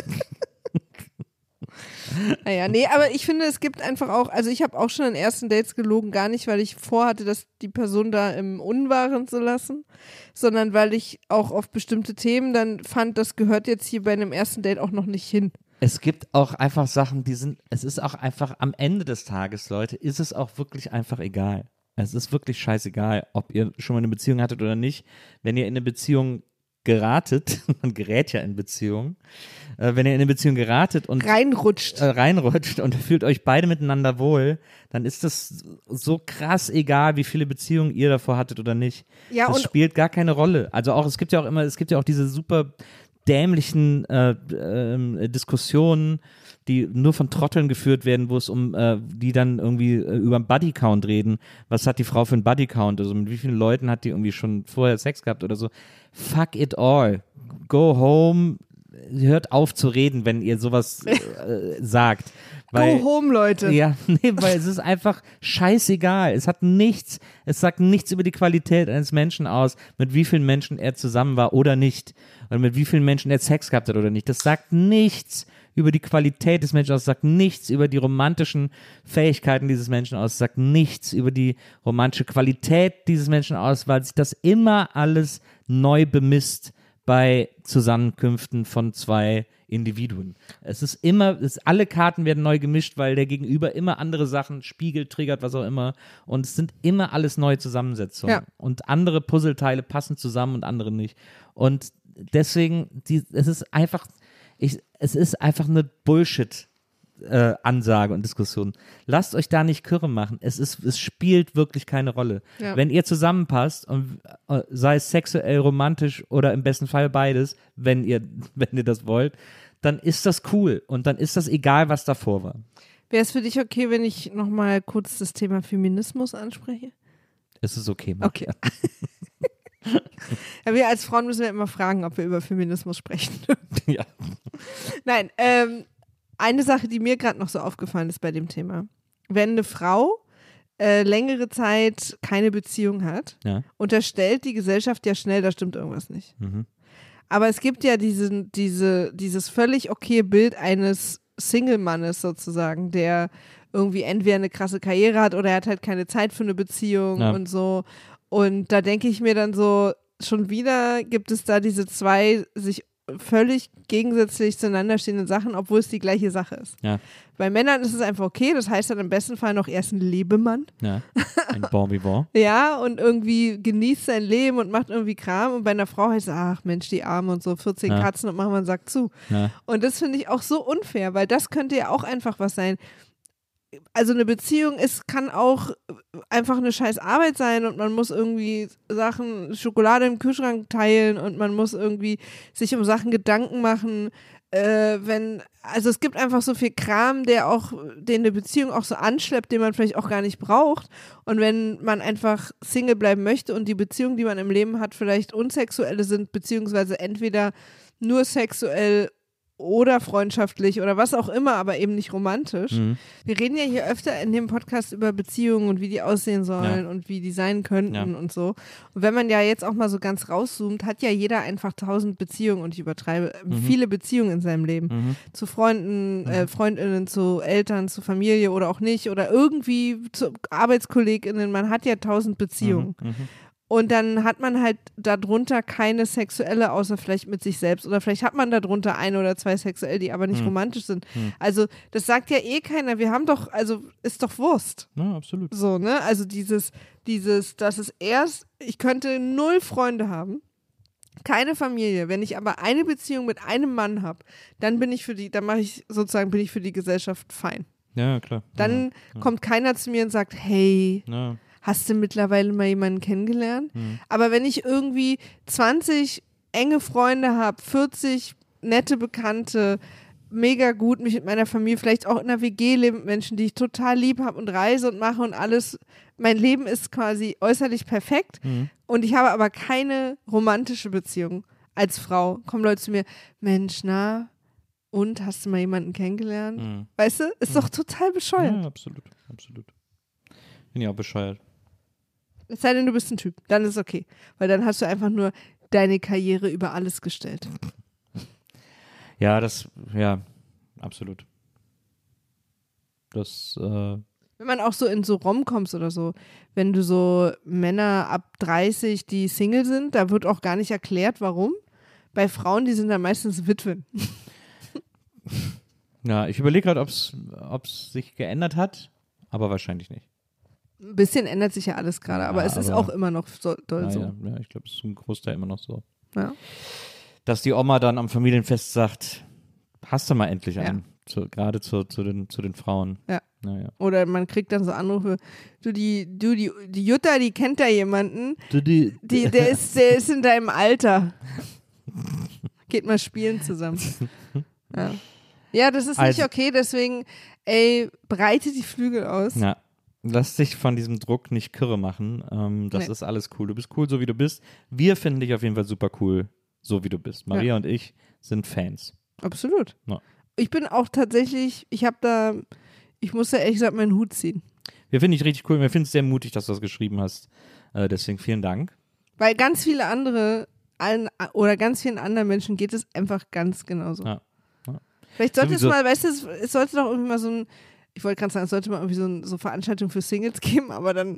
Naja, nee, aber ich finde, es gibt einfach auch, also ich habe auch schon an ersten Dates gelogen, gar nicht, weil ich vorhatte, dass die Person da im Unwahren zu lassen, sondern weil ich auch auf bestimmte Themen dann fand, das gehört jetzt hier bei einem ersten Date auch noch nicht hin. Es gibt auch einfach Sachen, es ist auch einfach am Ende des Tages, Leute, ist es auch wirklich einfach egal. Es ist wirklich scheißegal, ob ihr schon mal eine Beziehung hattet oder nicht. Wenn ihr in eine Beziehung geratet, man gerät ja in Beziehungen, wenn ihr in eine Beziehung geratet und reinrutscht und fühlt euch beide miteinander wohl, dann ist das so krass egal, wie viele Beziehungen ihr davor hattet oder nicht. Ja, das spielt gar keine Rolle. Also auch, es gibt ja auch diese super dämlichen Diskussionen, die nur von Trotteln geführt werden, wo es die dann irgendwie über einen Bodycount reden. Was hat die Frau für einen Bodycount? Also mit wie vielen Leuten hat die irgendwie schon vorher Sex gehabt oder so? Fuck it all. Go home. Hört auf zu reden, wenn ihr sowas sagt. Weil, go home, Leute. Ja, nee, weil es ist einfach scheißegal. Es sagt nichts über die Qualität eines Menschen aus, mit wie vielen Menschen er zusammen war oder nicht. Oder mit wie vielen Menschen er Sex gehabt hat oder nicht. Das sagt nichts über die Qualität des Menschen aus, sagt nichts über die romantischen Fähigkeiten dieses Menschen aus, sagt nichts über die romantische Qualität dieses Menschen aus, weil sich das immer alles neu bemisst bei Zusammenkünften von zwei Individuen. Es ist immer, alle Karten werden neu gemischt, weil der Gegenüber immer andere Sachen spiegelt, triggert, was auch immer. Und es sind immer alles neue Zusammensetzungen. Ja. Und andere Puzzleteile passen zusammen und andere nicht. Und deswegen, es ist einfach eine Bullshit-Ansage und Diskussion. Lasst euch da nicht kirre machen. Es spielt wirklich keine Rolle. Ja. Wenn ihr zusammenpasst und sei es sexuell, romantisch oder im besten Fall beides, wenn ihr das wollt, dann ist das cool und dann ist das egal, was davor war. Wäre es für dich okay, wenn ich nochmal kurz das Thema Feminismus anspreche? Es ist okay. Maria. Okay. Ja, wir als Frauen müssen ja immer fragen, ob wir über Feminismus sprechen. Ja. Nein, eine Sache, die mir gerade noch so aufgefallen ist bei dem Thema. Wenn eine Frau längere Zeit keine Beziehung hat, Ja. unterstellt die Gesellschaft ja schnell, da stimmt irgendwas nicht. Mhm. Aber es gibt ja dieses völlig okay Bild eines Single-Mannes sozusagen, der irgendwie entweder eine krasse Karriere hat oder er hat halt keine Zeit für eine Beziehung Ja. und so. Und da denke ich mir dann so, schon wieder gibt es da diese zwei sich völlig gegensätzlich zueinander stehenden Sachen, obwohl es die gleiche Sache ist. Ja. Bei Männern ist es einfach okay, das heißt dann im besten Fall noch erst ein Lebemann. Ja. Ein Bon vivant. Ja, und irgendwie genießt sein Leben und macht irgendwie Kram. Und bei einer Frau heißt es, ach Mensch, die Arme und so, 14 Ja. Katzen und machen wir einen Sack zu. Ja. Und das finde ich auch so unfair, weil das könnte ja auch einfach was sein. Also eine Beziehung kann auch einfach eine scheiß Arbeit sein und man muss irgendwie Sachen, Schokolade im Kühlschrank teilen und man muss irgendwie sich um Sachen Gedanken machen. Also es gibt einfach so viel Kram, den eine Beziehung auch so anschleppt, den man vielleicht auch gar nicht braucht. Und wenn man einfach Single bleiben möchte und die Beziehungen, die man im Leben hat, vielleicht unsexuelle sind, beziehungsweise entweder nur sexuell oder freundschaftlich oder was auch immer, aber eben nicht romantisch. Mhm. Wir reden ja hier öfter in dem Podcast über Beziehungen und wie die aussehen sollen und wie die sein könnten und so. Und wenn man ja jetzt auch mal so ganz rauszoomt, hat ja jeder einfach 1000 Beziehungen und ich übertreibe, viele Beziehungen in seinem Leben. Zu Freunden, Freundinnen, zu Eltern, zu Familie oder auch nicht oder irgendwie zu ArbeitskollegInnen. Man hat ja 1000 Beziehungen. Und dann hat man halt darunter keine sexuelle, außer vielleicht mit sich selbst. Oder vielleicht hat man darunter ein oder zwei sexuell, die aber nicht romantisch sind. Also das sagt ja eh keiner. Wir haben doch, also ist doch Wurst. Ja, absolut. So, ne? Also das ist erst, ich könnte 0 Freunde haben, keine Familie. Wenn ich aber eine Beziehung mit einem Mann habe, dann bin ich für die Gesellschaft fein. Ja, klar. Dann kommt keiner zu mir und sagt, hey, Ja. hast du mittlerweile mal jemanden kennengelernt? Aber wenn ich irgendwie 20 enge Freunde habe, 40 nette Bekannte, mega gut mich mit meiner Familie, vielleicht auch in einer WG lebe mit Menschen, die ich total lieb habe und reise und mache und alles, mein Leben ist quasi äußerlich perfekt und ich habe aber keine romantische Beziehung als Frau. Kommen Leute zu mir, Mensch, na, und, hast du mal jemanden kennengelernt? Weißt du, ist doch total bescheuert. Ja, absolut. Bin ja auch bescheuert. Es sei denn, du bist ein Typ, dann ist es okay. Weil dann hast du einfach nur deine Karriere über alles gestellt. Ja, absolut. Wenn man auch so in so Rom-Coms oder so, wenn du so Männer ab 30, die Single sind, da wird auch gar nicht erklärt, warum. Bei Frauen, die sind dann meistens Witwen. Ja, ich überlege gerade, ob es sich geändert hat, aber wahrscheinlich nicht. Ein bisschen ändert sich ja alles gerade, aber es ist auch immer noch so doll so. Ja, ich glaube, es ist ein Großteil immer noch so. Ja. Dass die Oma dann am Familienfest sagt, hast du mal endlich einen, gerade zu den Frauen. Ja. Naja. Oder man kriegt dann so Anrufe, die Jutta, die kennt da jemanden, der ist in deinem Alter. Geht mal spielen zusammen. Ja, das ist nicht okay, deswegen, breite die Flügel aus. Ja. Lass dich von diesem Druck nicht kirre machen. Das ist alles cool. Du bist cool, so wie du bist. Wir finden dich auf jeden Fall super cool, so wie du bist. Maria und ich sind Fans. Absolut. Ja. Ich bin auch tatsächlich, ich muss da ehrlich gesagt meinen Hut ziehen. Wir finden dich richtig cool. Wir finden es sehr mutig, dass du das geschrieben hast. Deswegen vielen Dank. Weil ganz viele andere, ganz vielen anderen Menschen geht es einfach ganz genauso. Ja. Vielleicht sollte es Sowieso. mal, weißt du, es sollte doch irgendwie mal so ein, ich wollte gerade sagen, es sollte mal irgendwie so Veranstaltungen für Singles geben, aber dann,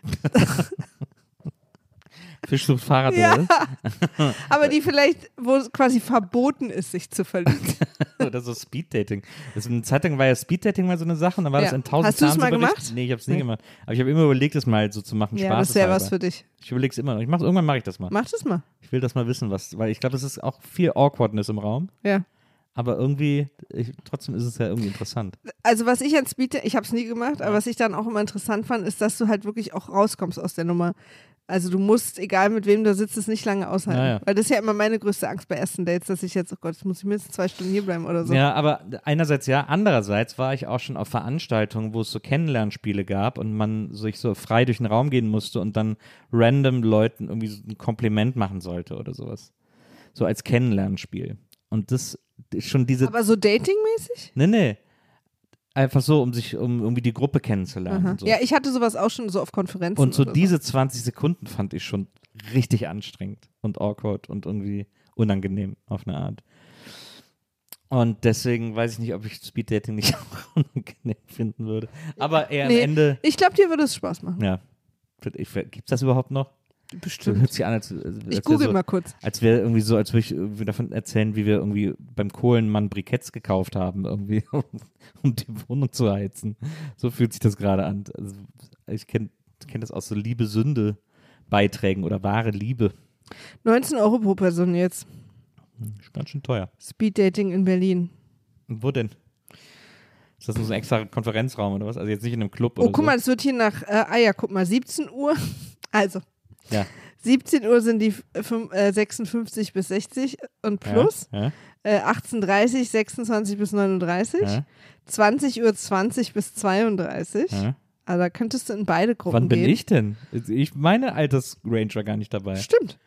Fisch sucht Fahrrad, ja, oder? aber die vielleicht, wo es quasi verboten ist, sich zu verlieben. Oder so Speeddating. Eine Zeit lang war ja Speeddating mal so eine Sache und dann war Ja. das in 1000 Hast du es mal Fernsehberichten. gemacht? Nee, ich habe es nie Nee. gemacht. Aber ich habe immer überlegt, das mal so zu machen. Ja, Spaß das wäre was für dich. Ich überlege es immer noch. Irgendwann mache ich das mal. Mach das mal. Ich will das mal wissen, weil ich glaube, es ist auch viel Awkwardness im Raum. Ja. Aber irgendwie, trotzdem ist es ja irgendwie interessant. Also was ich an Speed, ich habe es nie gemacht, aber was ich dann auch immer interessant fand, ist, dass du halt wirklich auch rauskommst aus der Nummer. Also du musst, egal mit wem du sitzt, es nicht lange aushalten. Ja, ja. Weil das ist ja immer meine größte Angst bei ersten Dates, dass ich jetzt, oh Gott, jetzt muss ich mindestens 2 Stunden hier bleiben oder so. Ja, aber einerseits ja, andererseits war ich auch schon auf Veranstaltungen, wo es so Kennenlernspiele gab und man sich so frei durch den Raum gehen musste und dann random Leuten irgendwie so ein Kompliment machen sollte oder sowas. So als Kennenlernspiel. Und das ist schon diese... Aber so datingmäßig? Nee. Einfach so, um irgendwie die Gruppe kennenzulernen. Aha. Und so. Ja, ich hatte sowas auch schon so auf Konferenzen. Und so oder diese 20 Sekunden fand ich schon richtig anstrengend und awkward und irgendwie unangenehm auf eine Art. Und deswegen weiß ich nicht, ob ich Speeddating nicht auch unangenehm finden würde. Aber eher Nee, am Ende, Ich glaube, dir würde es Spaß machen. ja. Gibt's das überhaupt noch? So Bestimmt. hört sich an, als Ich google so, mal kurz. als wäre irgendwie so, als würde ich irgendwie davon erzählen, wie wir irgendwie beim Kohlenmann Briketts gekauft haben, irgendwie, um die Wohnung zu heizen. So fühlt sich das gerade an. Also, ich kenn das aus so Liebe-Sünde-Beiträgen oder wahre Liebe. 19 Euro pro Person jetzt. Ist ganz schön teuer. Speeddating in Berlin. Und wo denn? Ist das nur so ein extra Konferenzraum oder was? Also jetzt nicht in einem Club oder Oh, guck so? mal, es wird hier nach, guck mal, 17 Uhr. Also, Ja. 17 Uhr sind die 56 bis 60 und plus. Ja, 18:30, 26 bis 39. ja, 20 Uhr 20 bis 32. ja. Also da könntest du in beide Gruppen Wann bin gehen. ich denn? Meine Altersrange war gar nicht dabei. Stimmt.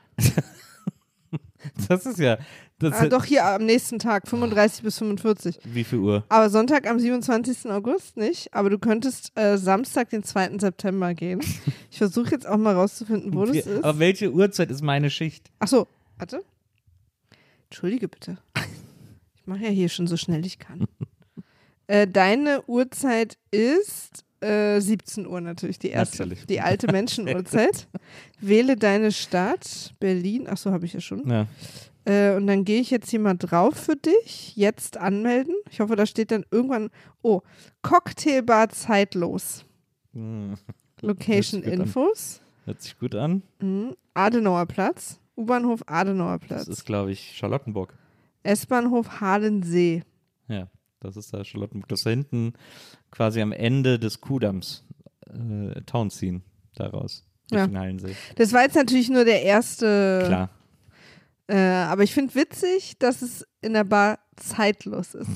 Das ist ja. Doch hier am nächsten Tag, 35 bis 45. Wie viel Uhr? Aber Sonntag am 27. August nicht. Aber du könntest Samstag, den 2. September gehen. Ich versuche jetzt auch mal rauszufinden, wo das ist. Aber welche Uhrzeit ist meine Schicht? Achso, warte. Entschuldige bitte. Ich mache ja hier schon so schnell ich kann. Deine Uhrzeit ist 17 Uhr natürlich, die erste. Natürlich. Die alte Menschenuhrzeit. Wähle deine Stadt, Berlin. Achso, habe ich ja schon. Ja. Und dann gehe ich jetzt hier mal drauf für dich. Jetzt anmelden. Ich hoffe, da steht dann irgendwann, Cocktailbar zeitlos. Location Hört sich gut an. Infos. Hört sich gut an. Adenauer Platz. U-Bahnhof Adenauer Das Platz. ist, glaube ich, Charlottenburg. S-Bahnhof Halensee. Ja, das ist da Charlottenburg. Das ist da hinten quasi am Ende des Kuhdamms. Townziehen daraus. Ja. Richtung Hallensee. Das war jetzt natürlich nur der erste. Klar. Aber ich finde witzig, dass es in der Bar zeitlos ist.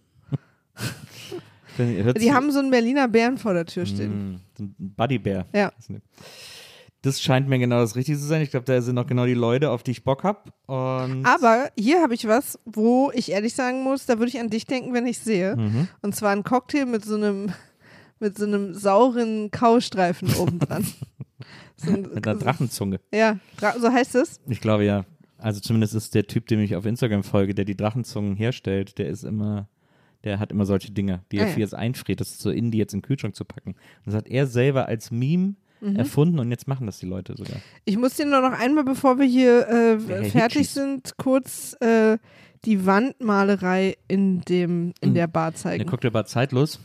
Die haben so einen Berliner Bären vor der Tür stehen. Ein Buddybär. Ja. Das scheint mir genau das Richtige zu sein. Ich glaube, da sind auch genau die Leute, auf die ich Bock habe. Aber hier habe ich was, wo ich ehrlich sagen muss, da würde ich an dich denken, wenn ich sehe. Und zwar ein Cocktail mit so einem sauren Kaustreifen oben dran. Mit einer Drachenzunge. Ja, so heißt es. Ich glaube ja. Also zumindest ist der Typ, dem ich auf Instagram folge, der die Drachenzungen herstellt, der hat immer solche Dinge, die er für jetzt einfriert, das ist so die jetzt in den Kühlschrank zu packen. Und das hat er selber als Meme erfunden und jetzt machen das die Leute sogar. Ich muss dir nur noch einmal, bevor wir hier fertig Hitchis. sind, kurz die Wandmalerei in der Bar zeigen. Der Cocktailbar zeitlos.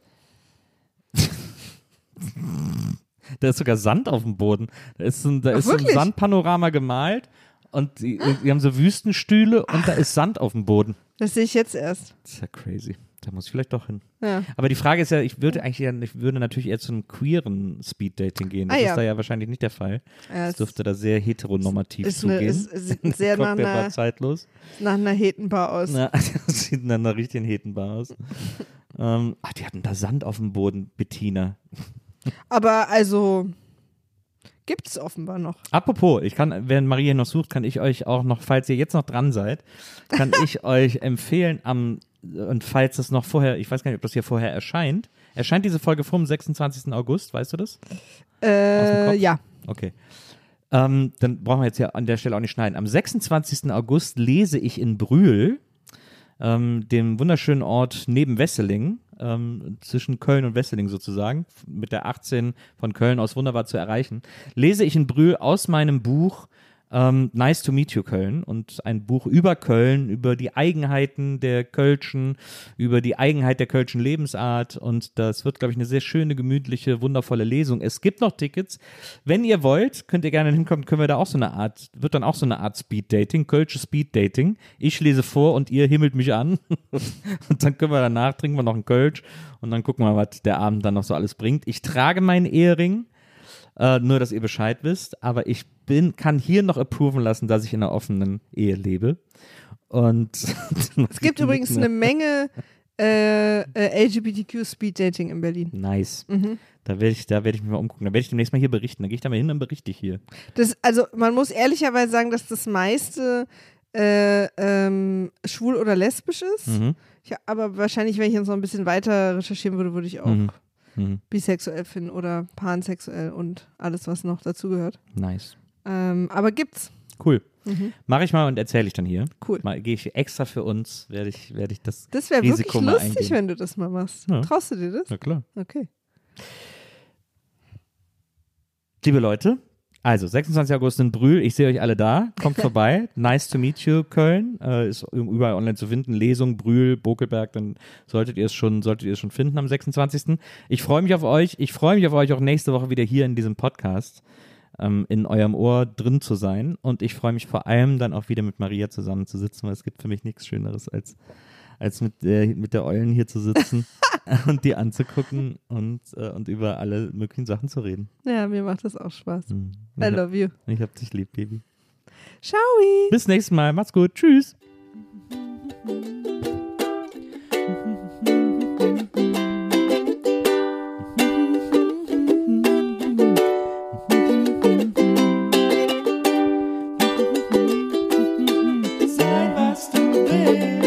Da ist sogar Sand auf dem Boden. Da ist so ein wirklich? Sandpanorama gemalt und die haben so Wüstenstühle und da ist Sand auf dem Boden. Das sehe ich jetzt erst. Das ist ja crazy. Da muss ich vielleicht doch hin. Ja. Aber die Frage ist ja, ich würde natürlich eher zu einem queeren Speeddating gehen. Das ist da ja wahrscheinlich nicht der Fall. Ja, Das dürfte da sehr heteronormativ ist zugehen. sieht sehr nach Cocktailbar zeitlos. einer Hetenbar aus. Na, das sieht nach einer richtigen Hetenbar aus. Die hatten da Sand auf dem Boden, Bettina. Aber also gibt es offenbar noch. Apropos, während Maria noch sucht, kann ich euch auch noch, falls ihr jetzt noch dran seid, kann ich euch empfehlen, und falls das noch vorher, ich weiß gar nicht, ob das hier vorher erscheint diese Folge vom 26. August, weißt du das? Ja. Okay. Dann brauchen wir jetzt ja an der Stelle auch nicht schneiden. Am 26. August lese ich in Brühl dem wunderschönen Ort neben Wesseling, zwischen Köln und Wesseling sozusagen, mit der 18 von Köln aus wunderbar zu erreichen, lese ich in Brühl aus meinem Buch Nice to Meet You Köln, und ein Buch über Köln, über die Eigenheiten der Kölschen, über die Eigenheit der Kölschen Lebensart, und das wird, glaube ich, eine sehr schöne, gemütliche, wundervolle Lesung. Es gibt noch Tickets. Wenn ihr wollt, könnt ihr gerne hinkommen, können wir da auch so eine Art, wird dann auch so eine Art Speed-Dating, Kölsche Speed-Dating. Ich lese vor und ihr himmelt mich an und dann können wir danach, trinken wir noch einen Kölsch und dann gucken wir, was der Abend dann noch so alles bringt. Ich trage meinen Ehering, nur, dass ihr Bescheid wisst, aber ich kann hier noch approven lassen, dass ich in einer offenen Ehe lebe. Und es gibt übrigens eine Menge LGBTQ Speed-Dating in Berlin. Nice. Da werde ich mich mal umgucken. Da werde ich demnächst mal hier berichten. Dann gehe ich da mal hin und berichte ich hier. Also man muss ehrlicherweise sagen, dass das meiste schwul oder lesbisch ist. Aber wahrscheinlich, wenn ich jetzt noch ein bisschen weiter recherchieren würde, würde ich auch bisexuell finden oder pansexuell und alles, was noch dazugehört. Nice. Aber gibt's. Cool. Mache ich mal und erzähle ich dann hier. Cool. Gehe ich extra für uns, werde ich das Das wäre wirklich mal lustig, eingehen. wenn du das mal machst. Ja. Traust du dir das? Na klar. Okay. Liebe Leute, also 26. August in Brühl, ich sehe euch alle da, kommt vorbei, nice to meet you, Köln, ist überall online zu finden, Lesung, Brühl, Bokelberg, dann solltet ihr es schon finden am 26. Ich freue mich auf euch auch nächste Woche wieder hier in diesem Podcast, in eurem Ohr drin zu sein, und ich freue mich vor allem dann auch wieder mit Maria zusammen zu sitzen, weil es gibt für mich nichts Schöneres als mit der Eulen hier zu sitzen und die anzugucken und über alle möglichen Sachen zu reden. Ja, mir macht das auch Spaß. I love you. Ich hab dich lieb, Baby. Ciao. Bis nächstes Mal. Macht's gut. Tschüss. Sei, was du willst.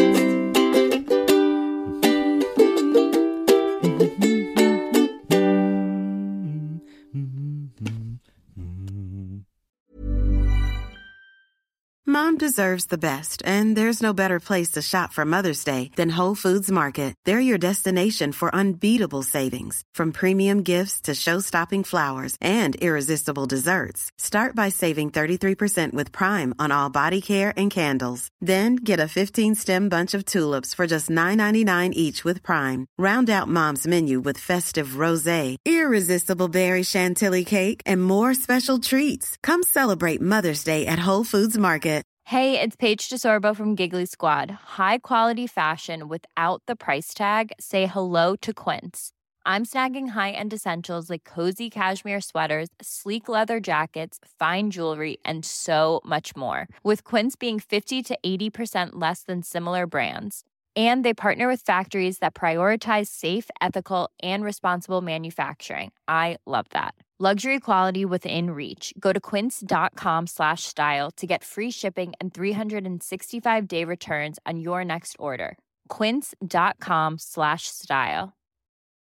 Mom deserves the best, and there's no better place to shop for Mother's Day than Whole Foods Market. They're your destination for unbeatable savings, from premium gifts to show-stopping flowers and irresistible desserts. Start by saving 33% with Prime on all body care and candles. Then get a 15-stem bunch of tulips for just $9.99 each with Prime. Round out Mom's menu with festive rosé, irresistible berry chantilly cake, and more special treats. Come celebrate Mother's Day at Whole Foods Market. Hey, it's Paige DeSorbo from Giggly Squad. High quality fashion without the price tag. Say hello to Quince. I'm snagging high-end essentials like cozy cashmere sweaters, sleek leather jackets, fine jewelry, and so much more. With Quince being 50 to 80% less than similar brands. And they partner with factories that prioritize safe, ethical, and responsible manufacturing. I love that. Luxury quality within reach. Go to quince.com/style to get free shipping and 365-day returns on your next order. Quince.com/style.